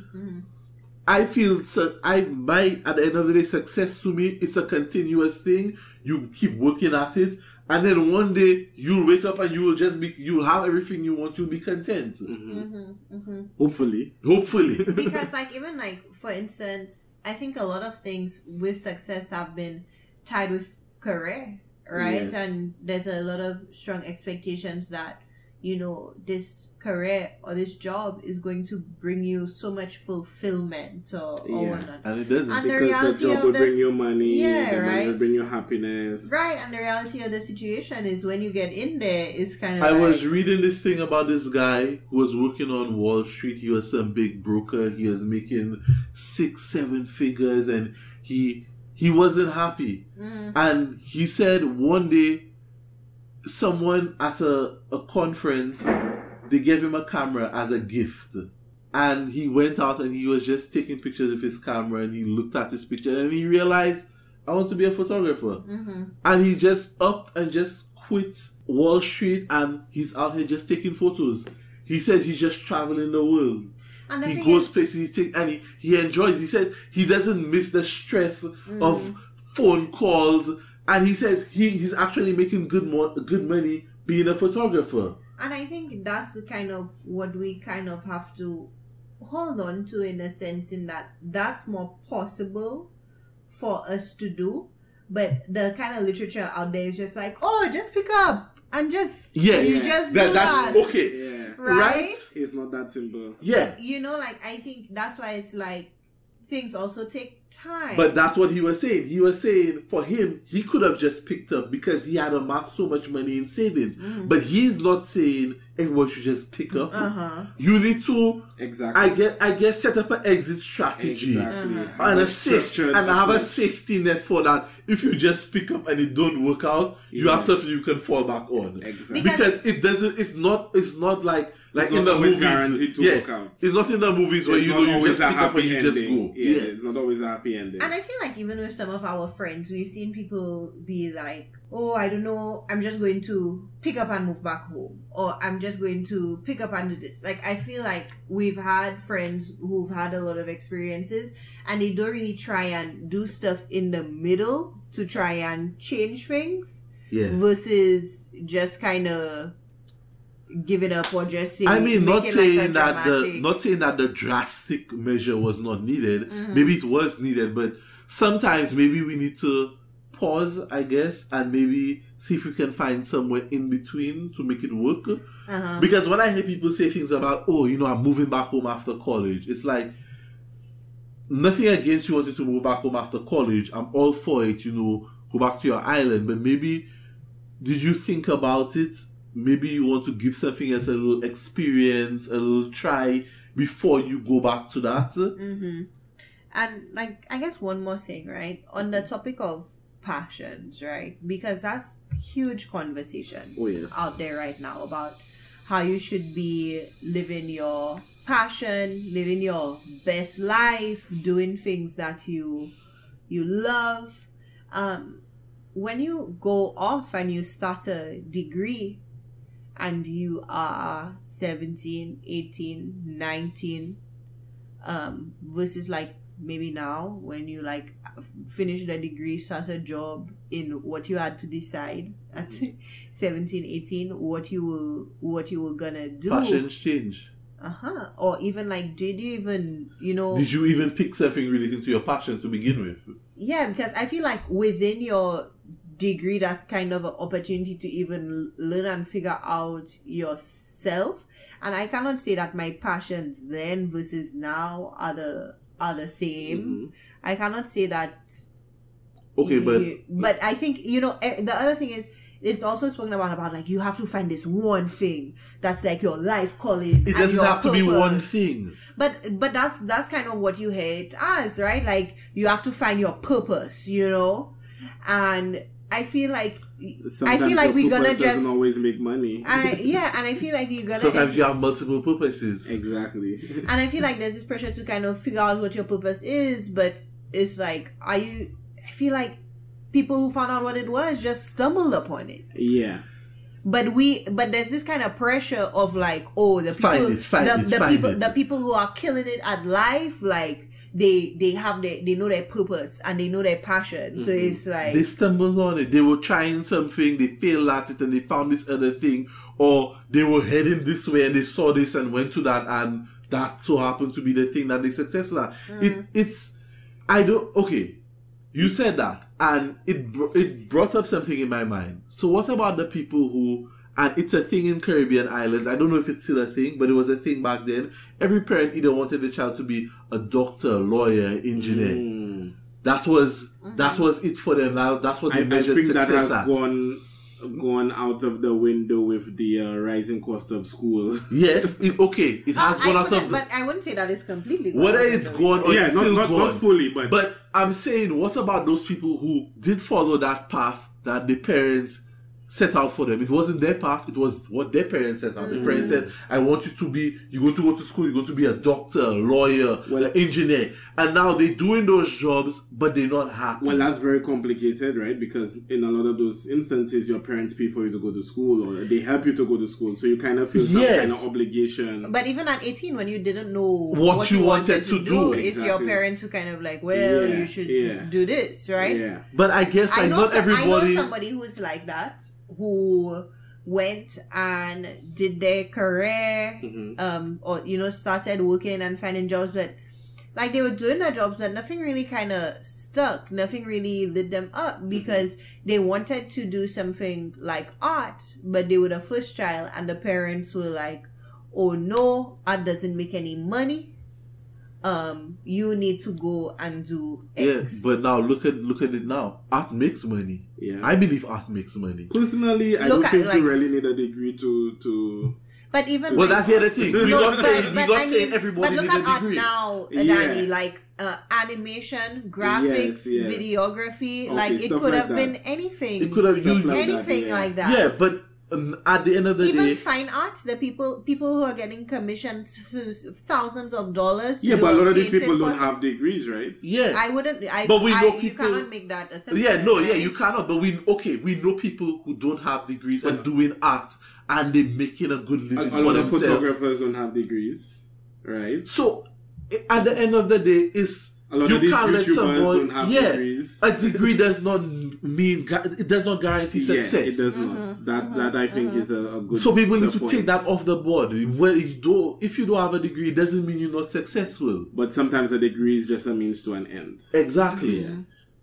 I feel at the end of the day, success to me, it's a continuous thing. You keep working at it. And then one day you'll wake up and you'll have everything you want. You'll be content. Hopefully. Because even for instance, I think a lot of things with success have been tied with career, right? Yes. And there's a lot of strong expectations that, this career or this job is going to bring you so much fulfillment or whatnot. And it doesn't. And because the job will bring you money, money will bring you happiness. Right, and the reality of the situation is when you get in there, it's kind of I was reading this thing about this guy who was working on Wall Street. He was some big broker. He was making 6-7 figures and he wasn't happy. And he said one day, someone at a conference, they gave him a camera as a gift, and he went out and he was just taking pictures with his camera, and he looked at his picture and he realized, I want to be a photographer. And he just upped and just quit Wall Street, and he's out here just taking photos. He says he's just traveling the world. And he goes places, and he enjoys. He says he doesn't miss the stress of phone calls. And he says he's actually making good money being a photographer. And I think that's the kind of what we kind of have to hold on to, in a sense, in that that's more possible for us to do. But the kind of literature out there is just like, oh, just pick up and just just do that. Okay. Yeah. Right? It's not that simple. Yeah. You know, like, I think that's why it's like things also take time. But that's what he was saying. He was saying for him, he could have just picked up because he had amassed so much money in savings. But he's not saying everyone should just pick up. You need to I guess set up an exit strategy and a safety and have a safety net for that. If you just pick up and it don't work out, you have something you can fall back on. Exactly. Because it doesn't. It's not like it's in the movies. Guaranteed to work out. It's not in the movies where you just pick up and you just go. Yeah, it's not always a happy ending. And I feel like even with some of our friends, we've seen people be like, oh, I don't know, I'm just going to pick up and move back home. Or I'm just going to pick up and do this. Like, I feel like we've had friends who've had a lot of experiences and they don't really try and do stuff in the middle to try and change things. Yeah. Versus just kind of give it up or just saying, I mean, not saying like that the drastic measure was not needed. Maybe it was needed, but sometimes maybe we need to pause, I guess, and maybe see if we can find somewhere in between to make it work. Because when I hear people say things about, oh, you know, I'm moving back home after college, it's like, nothing against you wanting to move back home after college. I'm all for it, you know, go back to your island. But maybe, did you think about it? Maybe you want to give something as a little experience, a little try before you go back to that. And like, I guess one more thing, right? On the topic of passions, right? Because that's huge conversation out there right now about how you should be living your passion, living your best life, doing things that you love. When you go off and you start a degree and you are 17, 18, 19, versus like maybe now when you like finish the degree, start a job in what you had to decide at 17, 18, what you were gonna do. Passions change. Or even like, did you even pick something relating to your passion to begin with? Yeah, because I feel like within your degree, that's kind of an opportunity to even learn and figure out yourself. And I cannot say that my passions then versus now are the same. I cannot say that. Okay, but I think, you know, the other thing is, it's also spoken about like, you have to find this one thing that's like your life calling. It doesn't have to be one thing. But that's kind of what you hear it as, right? Like, you have to find your purpose, you know? And I feel like we're gonna just doesn't always make money. And I feel like you're gonna sometimes you have multiple purposes. Exactly. And I feel like there's this pressure to kind of figure out what your purpose is, but it's like, I feel like people who found out what it was just stumbled upon it. Yeah. But there's this kind of pressure of like, oh, the people who are killing it at life, like they know their purpose and they know their passion. So it's like they stumbled on it. They were trying something, they failed at it, and they found this other thing, or they were heading this way and they saw this and went to that, and that so happened to be the thing that they successful at. You said that, and it brought up something in my mind. So what about the people who, and it's a thing in Caribbean islands, I don't know if it's still a thing, but it was a thing back then. Every parent either wanted the child to be a doctor, lawyer, engineer. That was it for them. That's what they measured success at. I think that has gone out of the window with the rising cost of school. Yes, it has gone out of. But I wouldn't say that it's completely gone. Whether it's gone or it's still gone. Not fully, but I'm saying, what about those people who did follow that path that the parents set out for them? It wasn't their path, it was what their parents set out. The parents said, I want you to be, you're going to go to school, you're going to be a doctor, a lawyer, an engineer. And now they're doing those jobs, but they're not happy. Well, that's very complicated, right? Because in a lot of those instances, your parents pay for you to go to school, or they help you to go to school. So you kind of feel some kind of obligation. But even at 18, when you didn't know what you wanted to do, it's your parents who kind of like, well, you should do this, right? Yeah. But I guess not everybody. I know somebody who's like that, who went and did their career, or started working and finding jobs, but like they were doing their jobs, but nothing really kind of stuck. Nothing really lit them up because they wanted to do something like art, but they were the first child, and the parents were like, "Oh no, art doesn't make any money. You need to go and do X." Yeah, but now look at it now. Art makes money. Yeah, I believe art makes money. Personally, I don't think you really need a degree to. But even well, that's the other thing. We got saying everybody but look needs at a degree. art now, Danny. Like animation, graphics, videography. Okay, like it could have been anything. It could have used anything like that. Yeah, but at the end of the day, even fine arts, the people who are getting commissioned thousands of dollars. Yeah, but a lot of these people don't have degrees, right? Yeah, I wouldn't. But we know people. You cannot make that assumption. Yeah, no, right? yeah, you cannot. But we know people who don't have degrees and doing art, and they're making a good living. A lot of photographers don't have degrees, right? So at the end of the day, a lot of these YouTubers don't have degrees. A degree does not mean it does not guarantee success. Yeah, it does not. That I think is a good. So people need to take that off the board. If you don't have a degree, it doesn't mean you're not successful. But sometimes a degree is just a means to an end. Exactly. Yeah.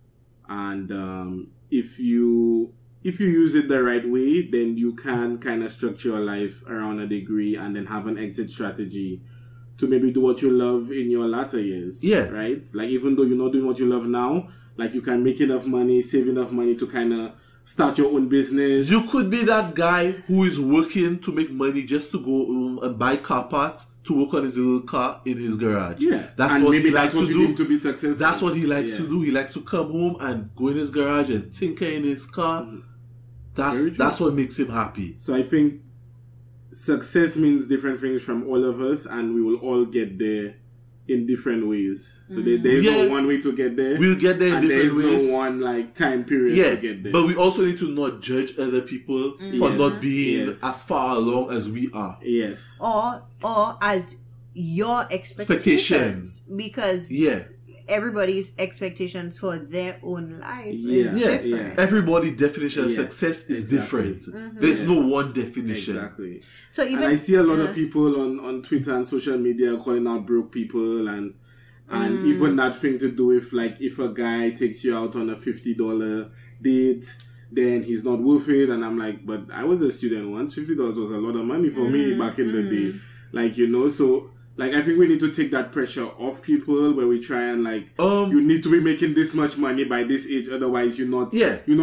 And if you use it the right way, then you can kind of structure your life around a degree and then have an exit strategy to maybe do what you love in your latter years. Yeah. Right? Like, even though you're not doing what you love now, like, you can make enough money, save enough money to kind of start your own business. You could be that guy who is working to make money just to go and buy car parts to work on his little car in his garage. Yeah. That's what he likes to do. Need to be successful. That's what he likes to do. He likes to come home and go in his garage and tinker in his car. That's what makes him happy. So I think success means different things from all of us, and we will all get there in different ways. So there's no one way to get there. We'll get there in different ways. There's no one time period to get there. But we also need to not judge other people for not being as far along as we are. Yes. Or as your expectations. Because everybody's expectations for their own life is different. Yeah. Everybody's definition of success is different. There's no one definition. Exactly. So even I see a lot of people on Twitter and social media calling out broke people and even that thing to do with, like, if a guy takes you out on a $50 date, then he's not worth it. And I'm like, but I was a student once. $50 was a lot of money for me back in the day. Like, so like, I think we need to take that pressure off people where we try and, like, you need to be making this much money by this age, otherwise you're not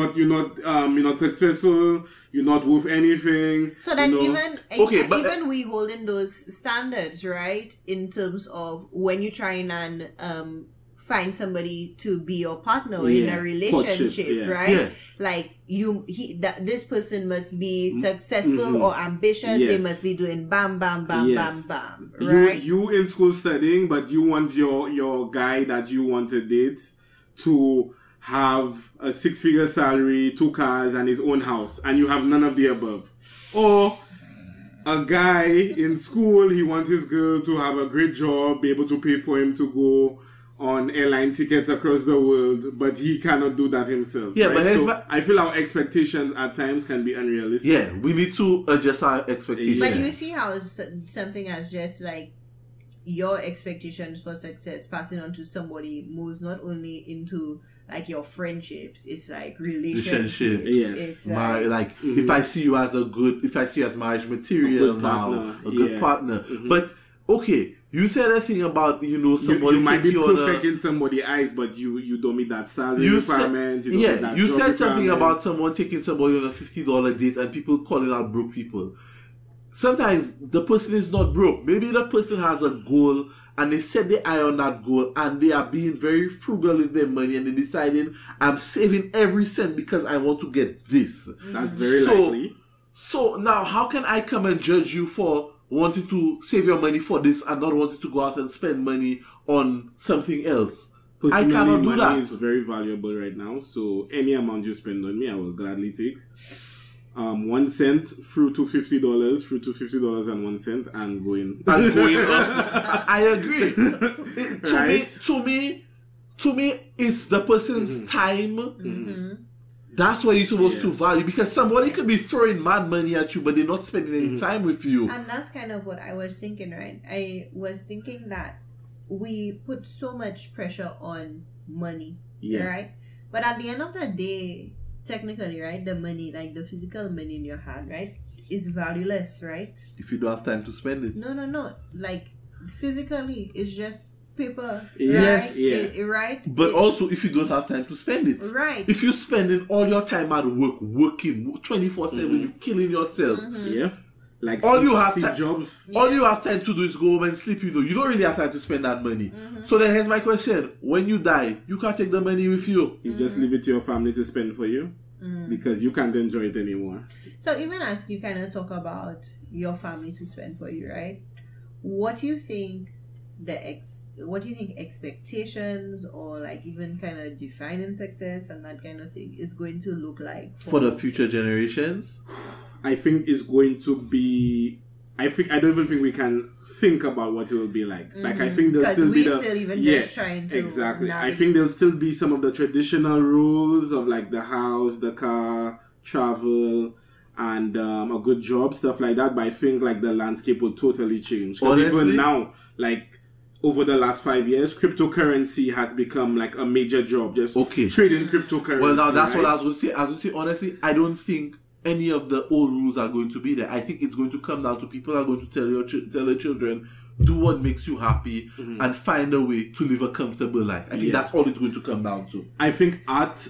successful, you're not worth anything. So then even we holding those standards, right, in terms of when you're trying and find somebody to be your partner in a relationship, right? Yeah. Like this person must be successful or ambitious. Yes. They must be doing bam, bam, bam, bam, bam. Right? You in school studying, but you want your guy that you want to date to have a 6-figure salary, 2 cars, and his own house, and you have none of the above. Or a guy in school, he wants his girl to have a great job, be able to pay for him to go on airline tickets across the world, but he cannot do that himself. Yeah, right? But I feel our expectations at times can be unrealistic. Yeah, we need to adjust our expectations. But you see how something as just like your expectations for success passing on to somebody moves not only into like your friendships, it's like relationships. Yes, if I see you as marriage material now, a good partner. But okay. You said a thing about, somebody... You might be perfect in somebody's eyes, but you don't meet that salary requirement. You said something about someone taking somebody on a $50 date and people calling out broke people. Sometimes the person is not broke. Maybe the person has a goal and they set their eye on that goal and they are being very frugal with their money and they're deciding, I'm saving every cent because I want to get this. That's very likely. So now how can I come and judge you for wanting to save your money for this and not wanting to go out and spend money on something else? Personally, I cannot do that. Money is very valuable right now, so any amount you spend on me, I will gladly take. 1 cent through to $50, through to $50 and 1 cent, and going up. I agree. To me, it's the person's time That's what you're supposed to value, because somebody could be throwing mad money at you, but they're not spending any time with you. And that's kind of what I was thinking, right? I was thinking that we put so much pressure on money, right? But at the end of the day, technically, right, the money, like the physical money in your hand, right, is valueless, right? If you don't have time to spend it. No. Like, physically, it's just paper. Yes, right? Right? But also, if you don't have time to spend it. Right. If you're spending all your time at work, working 24/7, you're killing yourself. Yeah. Like all you have time to do is go home and sleep. You don't really have time to spend that money. So then here's my question: when you die, you can't take the money with you. You just leave it to your family to spend for you, because you can't enjoy it anymore. So even as you kind of talk about your family to spend for you, right? What do you think expectations, or like even kind of defining success and that kind of thing is going to look like for the future generations? I think it's going to be. I don't even think we can think about what it will be like. Like, I think there'll still be just trying to exactly. navigate. I think there'll still be some of the traditional rules of like the house, the car, travel, and a good job, stuff like that. But I think like the landscape will totally change. Because even now, like over the last 5 years, cryptocurrency has become like a major job. Just trading cryptocurrency. Well, now that's what I was going to say. I was going to say, honestly, I don't think any of the old rules are going to be there. I think it's going to come down to people are going to tell their children, do what makes you happy and find a way to live a comfortable life. I think that's all it's going to come down to. I think art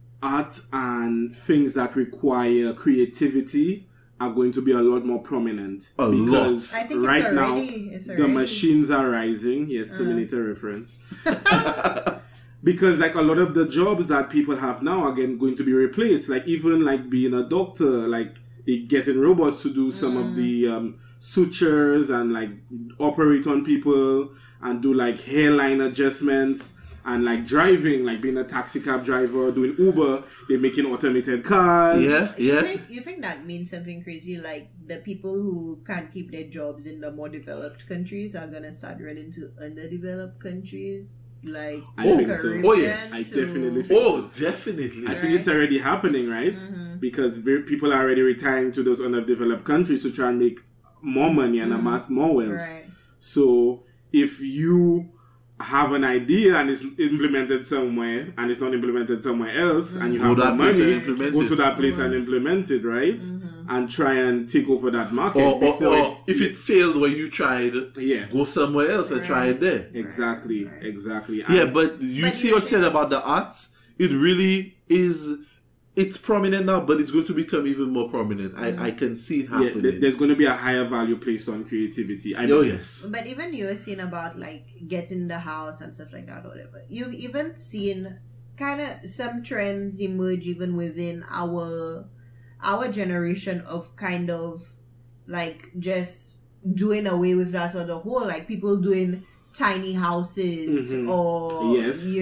and things that require creativity are going to be a lot more prominent. Because I think right now, the machines are rising. Yes, Terminator reference. Because like a lot of the jobs that people have now are going to be replaced. Like even like being a doctor, like getting robots to do some of the sutures and like operate on people and do like hairline adjustments. And like driving, like being a taxi cab driver, doing Uber, they're making automated cars. Yeah. You think that means something crazy? Like the people who can't keep their jobs in the more developed countries are gonna start running to underdeveloped countries? Like I think so. I definitely think so. Definitely. I think it's already happening, right? Because people are already retiring to those underdeveloped countries to try and make more money and amass more wealth. Right. So if you have an idea and it's implemented somewhere and it's not implemented somewhere else and you have the money, go to that place and implement it, right? And try and take over that market. Or if it failed when you tried, go somewhere else and try it there. Exactly. Yeah, but you see what you said about the arts? It really is. It's prominent now, but it's going to become even more prominent. I can see it happening. Yeah, there's going to be a higher value placed on creativity. Yes. But even you were saying about like getting the house and stuff like that or whatever. You've even seen kind of some trends emerge even within our generation of kind of like just doing away with that or the whole, like people doing tiny houses or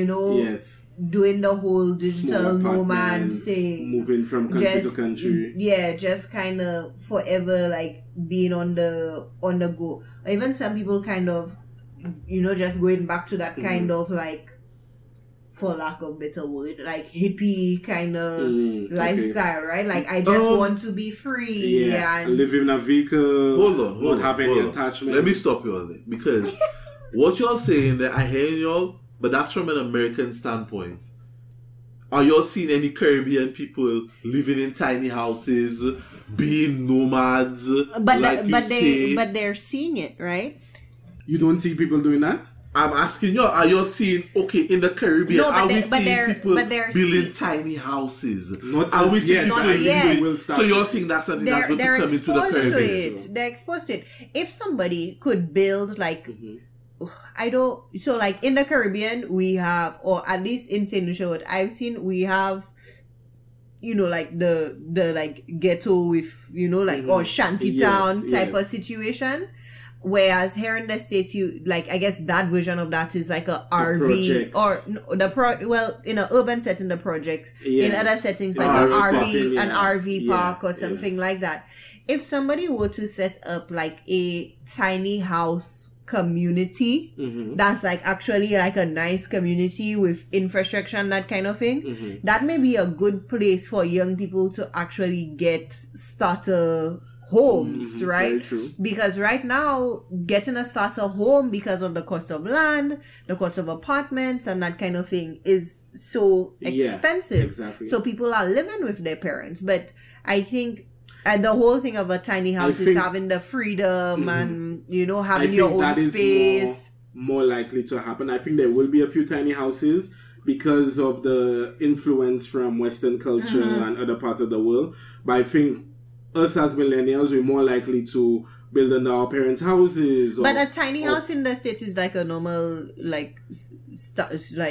doing the whole digital nomad thing, moving from country to country. Yeah, just kind of forever like being on the go. Or even some people kind of, just going back to that kind of like, for lack of a better word, like hippie kind of lifestyle, right? Like I just want to be free and live in a vehicle. Hold on, not have any attachment. Let me stop you all there, because what y'all saying that I hear y'all. But that's from an American standpoint. Are y'all seeing any Caribbean people living in tiny houses, being nomads? But they're seeing it, right? You don't see people doing that? I'm asking y'all, are y'all seeing, in the Caribbean, are we seeing people building tiny houses? Not yet. So y'all think that's something that's going to come into the Caribbean? They're exposed to it. If somebody could build like... So like in the Caribbean we have, or at least in St. Lucia, what I've seen, we have, like the like ghetto with, or shanty town type of situation. Whereas here in the States, you like, I guess that version of that is like a RV or in an urban setting, the projects. In other settings like an RV park or something like that. If somebody were to set up like a tiny house community that's like actually like a nice community with infrastructure and that kind of thing, that may be a good place for young people to actually get starter homes, right? Very true. Because right now, getting a starter home because of the cost of land, the cost of apartments, and that kind of thing is so expensive. Exactly. So people are living with their parents. But I think the whole thing of a tiny house is having the freedom and, you know, having your own space. More likely to happen. I think there will be a few tiny houses because of the influence from Western culture and other parts of the world. But I think us as millennials, we're more likely to build in our parents' houses. But a tiny house in the States is like a normal, like, but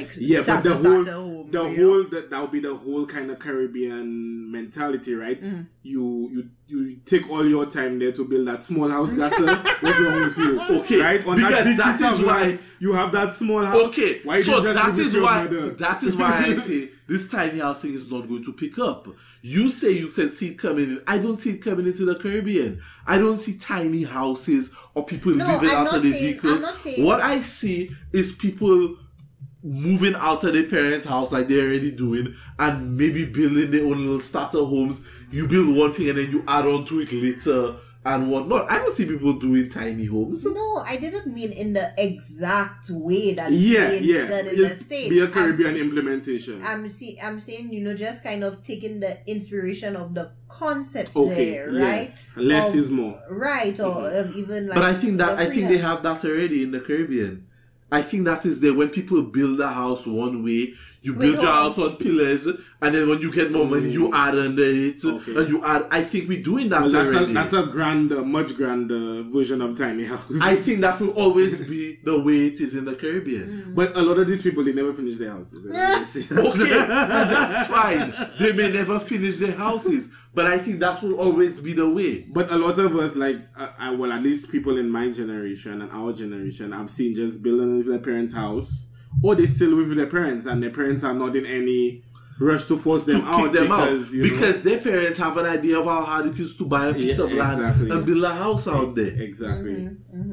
that would be the whole kind of Caribbean mentality, right? You take all your time there to build that small house, Gasser. What's wrong with you? Okay, right? On that big piece of land, you have that small house. Okay, why so just that is why I say this tiny house thing is not going to pick up. You say you can see it coming in. I don't see it coming into the Caribbean. I don't see tiny houses or people living out of their vehicles. What I see is people moving out of their parents' house like they're already doing and maybe building their own little starter homes. You build one thing and then you add on to it later and whatnot. I don't see people doing tiny homes. No, I didn't mean in the exact way that it's being done in the States. Be a Caribbean implementation. I'm saying, you know, just kind of taking the inspiration of the concept there, right? Yes. Less is more. Right, or even like... But I think they have that already in the Caribbean. I think that is there when people build a house one way, you build your house on pillars, and then when you get more money, you add under it, and you add. I think we're doing that already. That's a much grander version of tiny house. I think that will always be the way it is in the Caribbean. But a lot of these people, they never finish their houses. Okay, that's fine. They may never finish their houses, but I think that will always be the way. But a lot of us, like, well, at least people in my generation and our generation, I've seen just building with their parents' house, or they still live with their parents, and their parents are not in any rush to force them out because their parents have an idea of how hard it is to buy a piece of land and build a house out there. Exactly.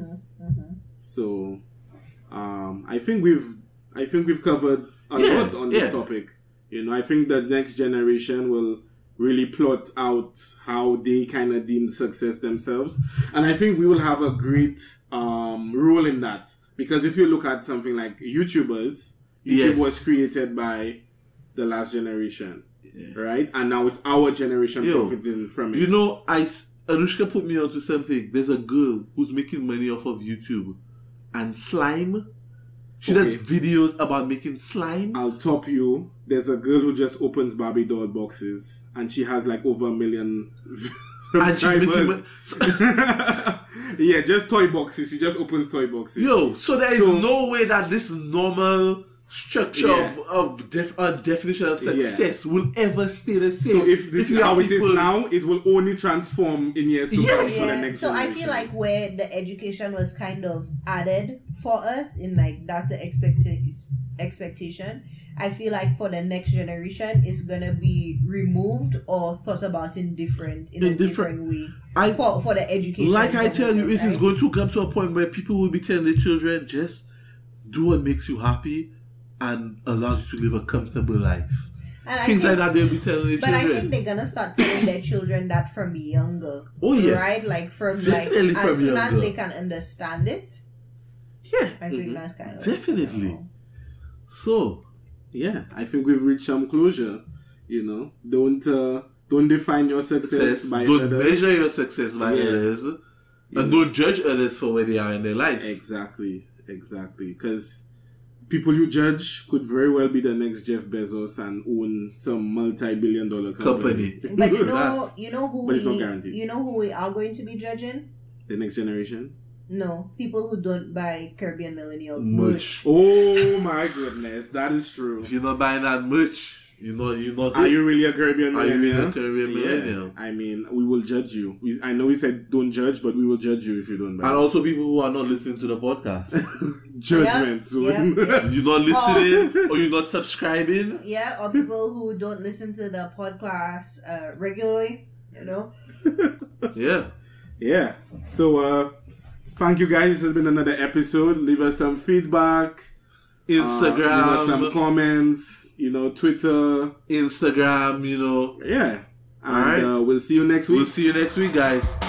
So, I think we've covered a lot on this topic. You know, I think the next generation will really plot out how they kind of deem success themselves, and I think we will have a great role in that. Because if you look at something like YouTube was created by the last generation, right? And now it's our generation profiting from it. You know, Anushka put me onto something. There's a girl who's making money off of YouTube and slime. She does videos about making slime. I'll top you. There's a girl who just opens Barbie doll boxes, and she has like over 1 million subscribers. Yeah, just toy boxes. She just opens toy boxes. So there is no way that this normal structure of definition of success will ever stay the same. So if this is how it is now, it will only transform in years to come for the next generation. I feel like where the education was kind of added for us, in like that's the expectation. I feel like for the next generation, it's gonna be removed or thought about in a different way. For the education. Like I tell you, it is going to come to a point where people will be telling their children, just do what makes you happy and allows you to live a comfortable life. Things like that they'll be telling their children. But I think they're gonna start telling their children that from younger. Oh yes. Right? Like as soon as they can understand it. Yeah. I think that's kind of definitely. So yeah, I think we've reached some closure. You know, don't define your success by others. Don't measure your success by others, and don't judge others for where they are in their life. Exactly. Because people you judge could very well be the next Jeff Bezos and own some multi-billion-dollar company. But you know who but it's not guaranteed. You know who we are going to be judging? The next generation. No, people who don't buy Caribbean millennials merch. Oh my goodness, that is true. If you're not buying that merch, you're not. Are you really a Caribbean millennial? Are you really a Caribbean millennial? I mean, we will judge you. I know we said don't judge, but we will judge you if you don't buy. And also people who are not listening to the podcast. Judgment. Yep. You're not listening, or you're not subscribing. Yeah, or people who don't listen to the podcast regularly. You know. Yeah. So Thank you guys. This has been another episode. Leave us some feedback. Instagram. Leave us some comments. Twitter. Instagram, Yeah. And we'll see you next week. We'll see you next week, guys.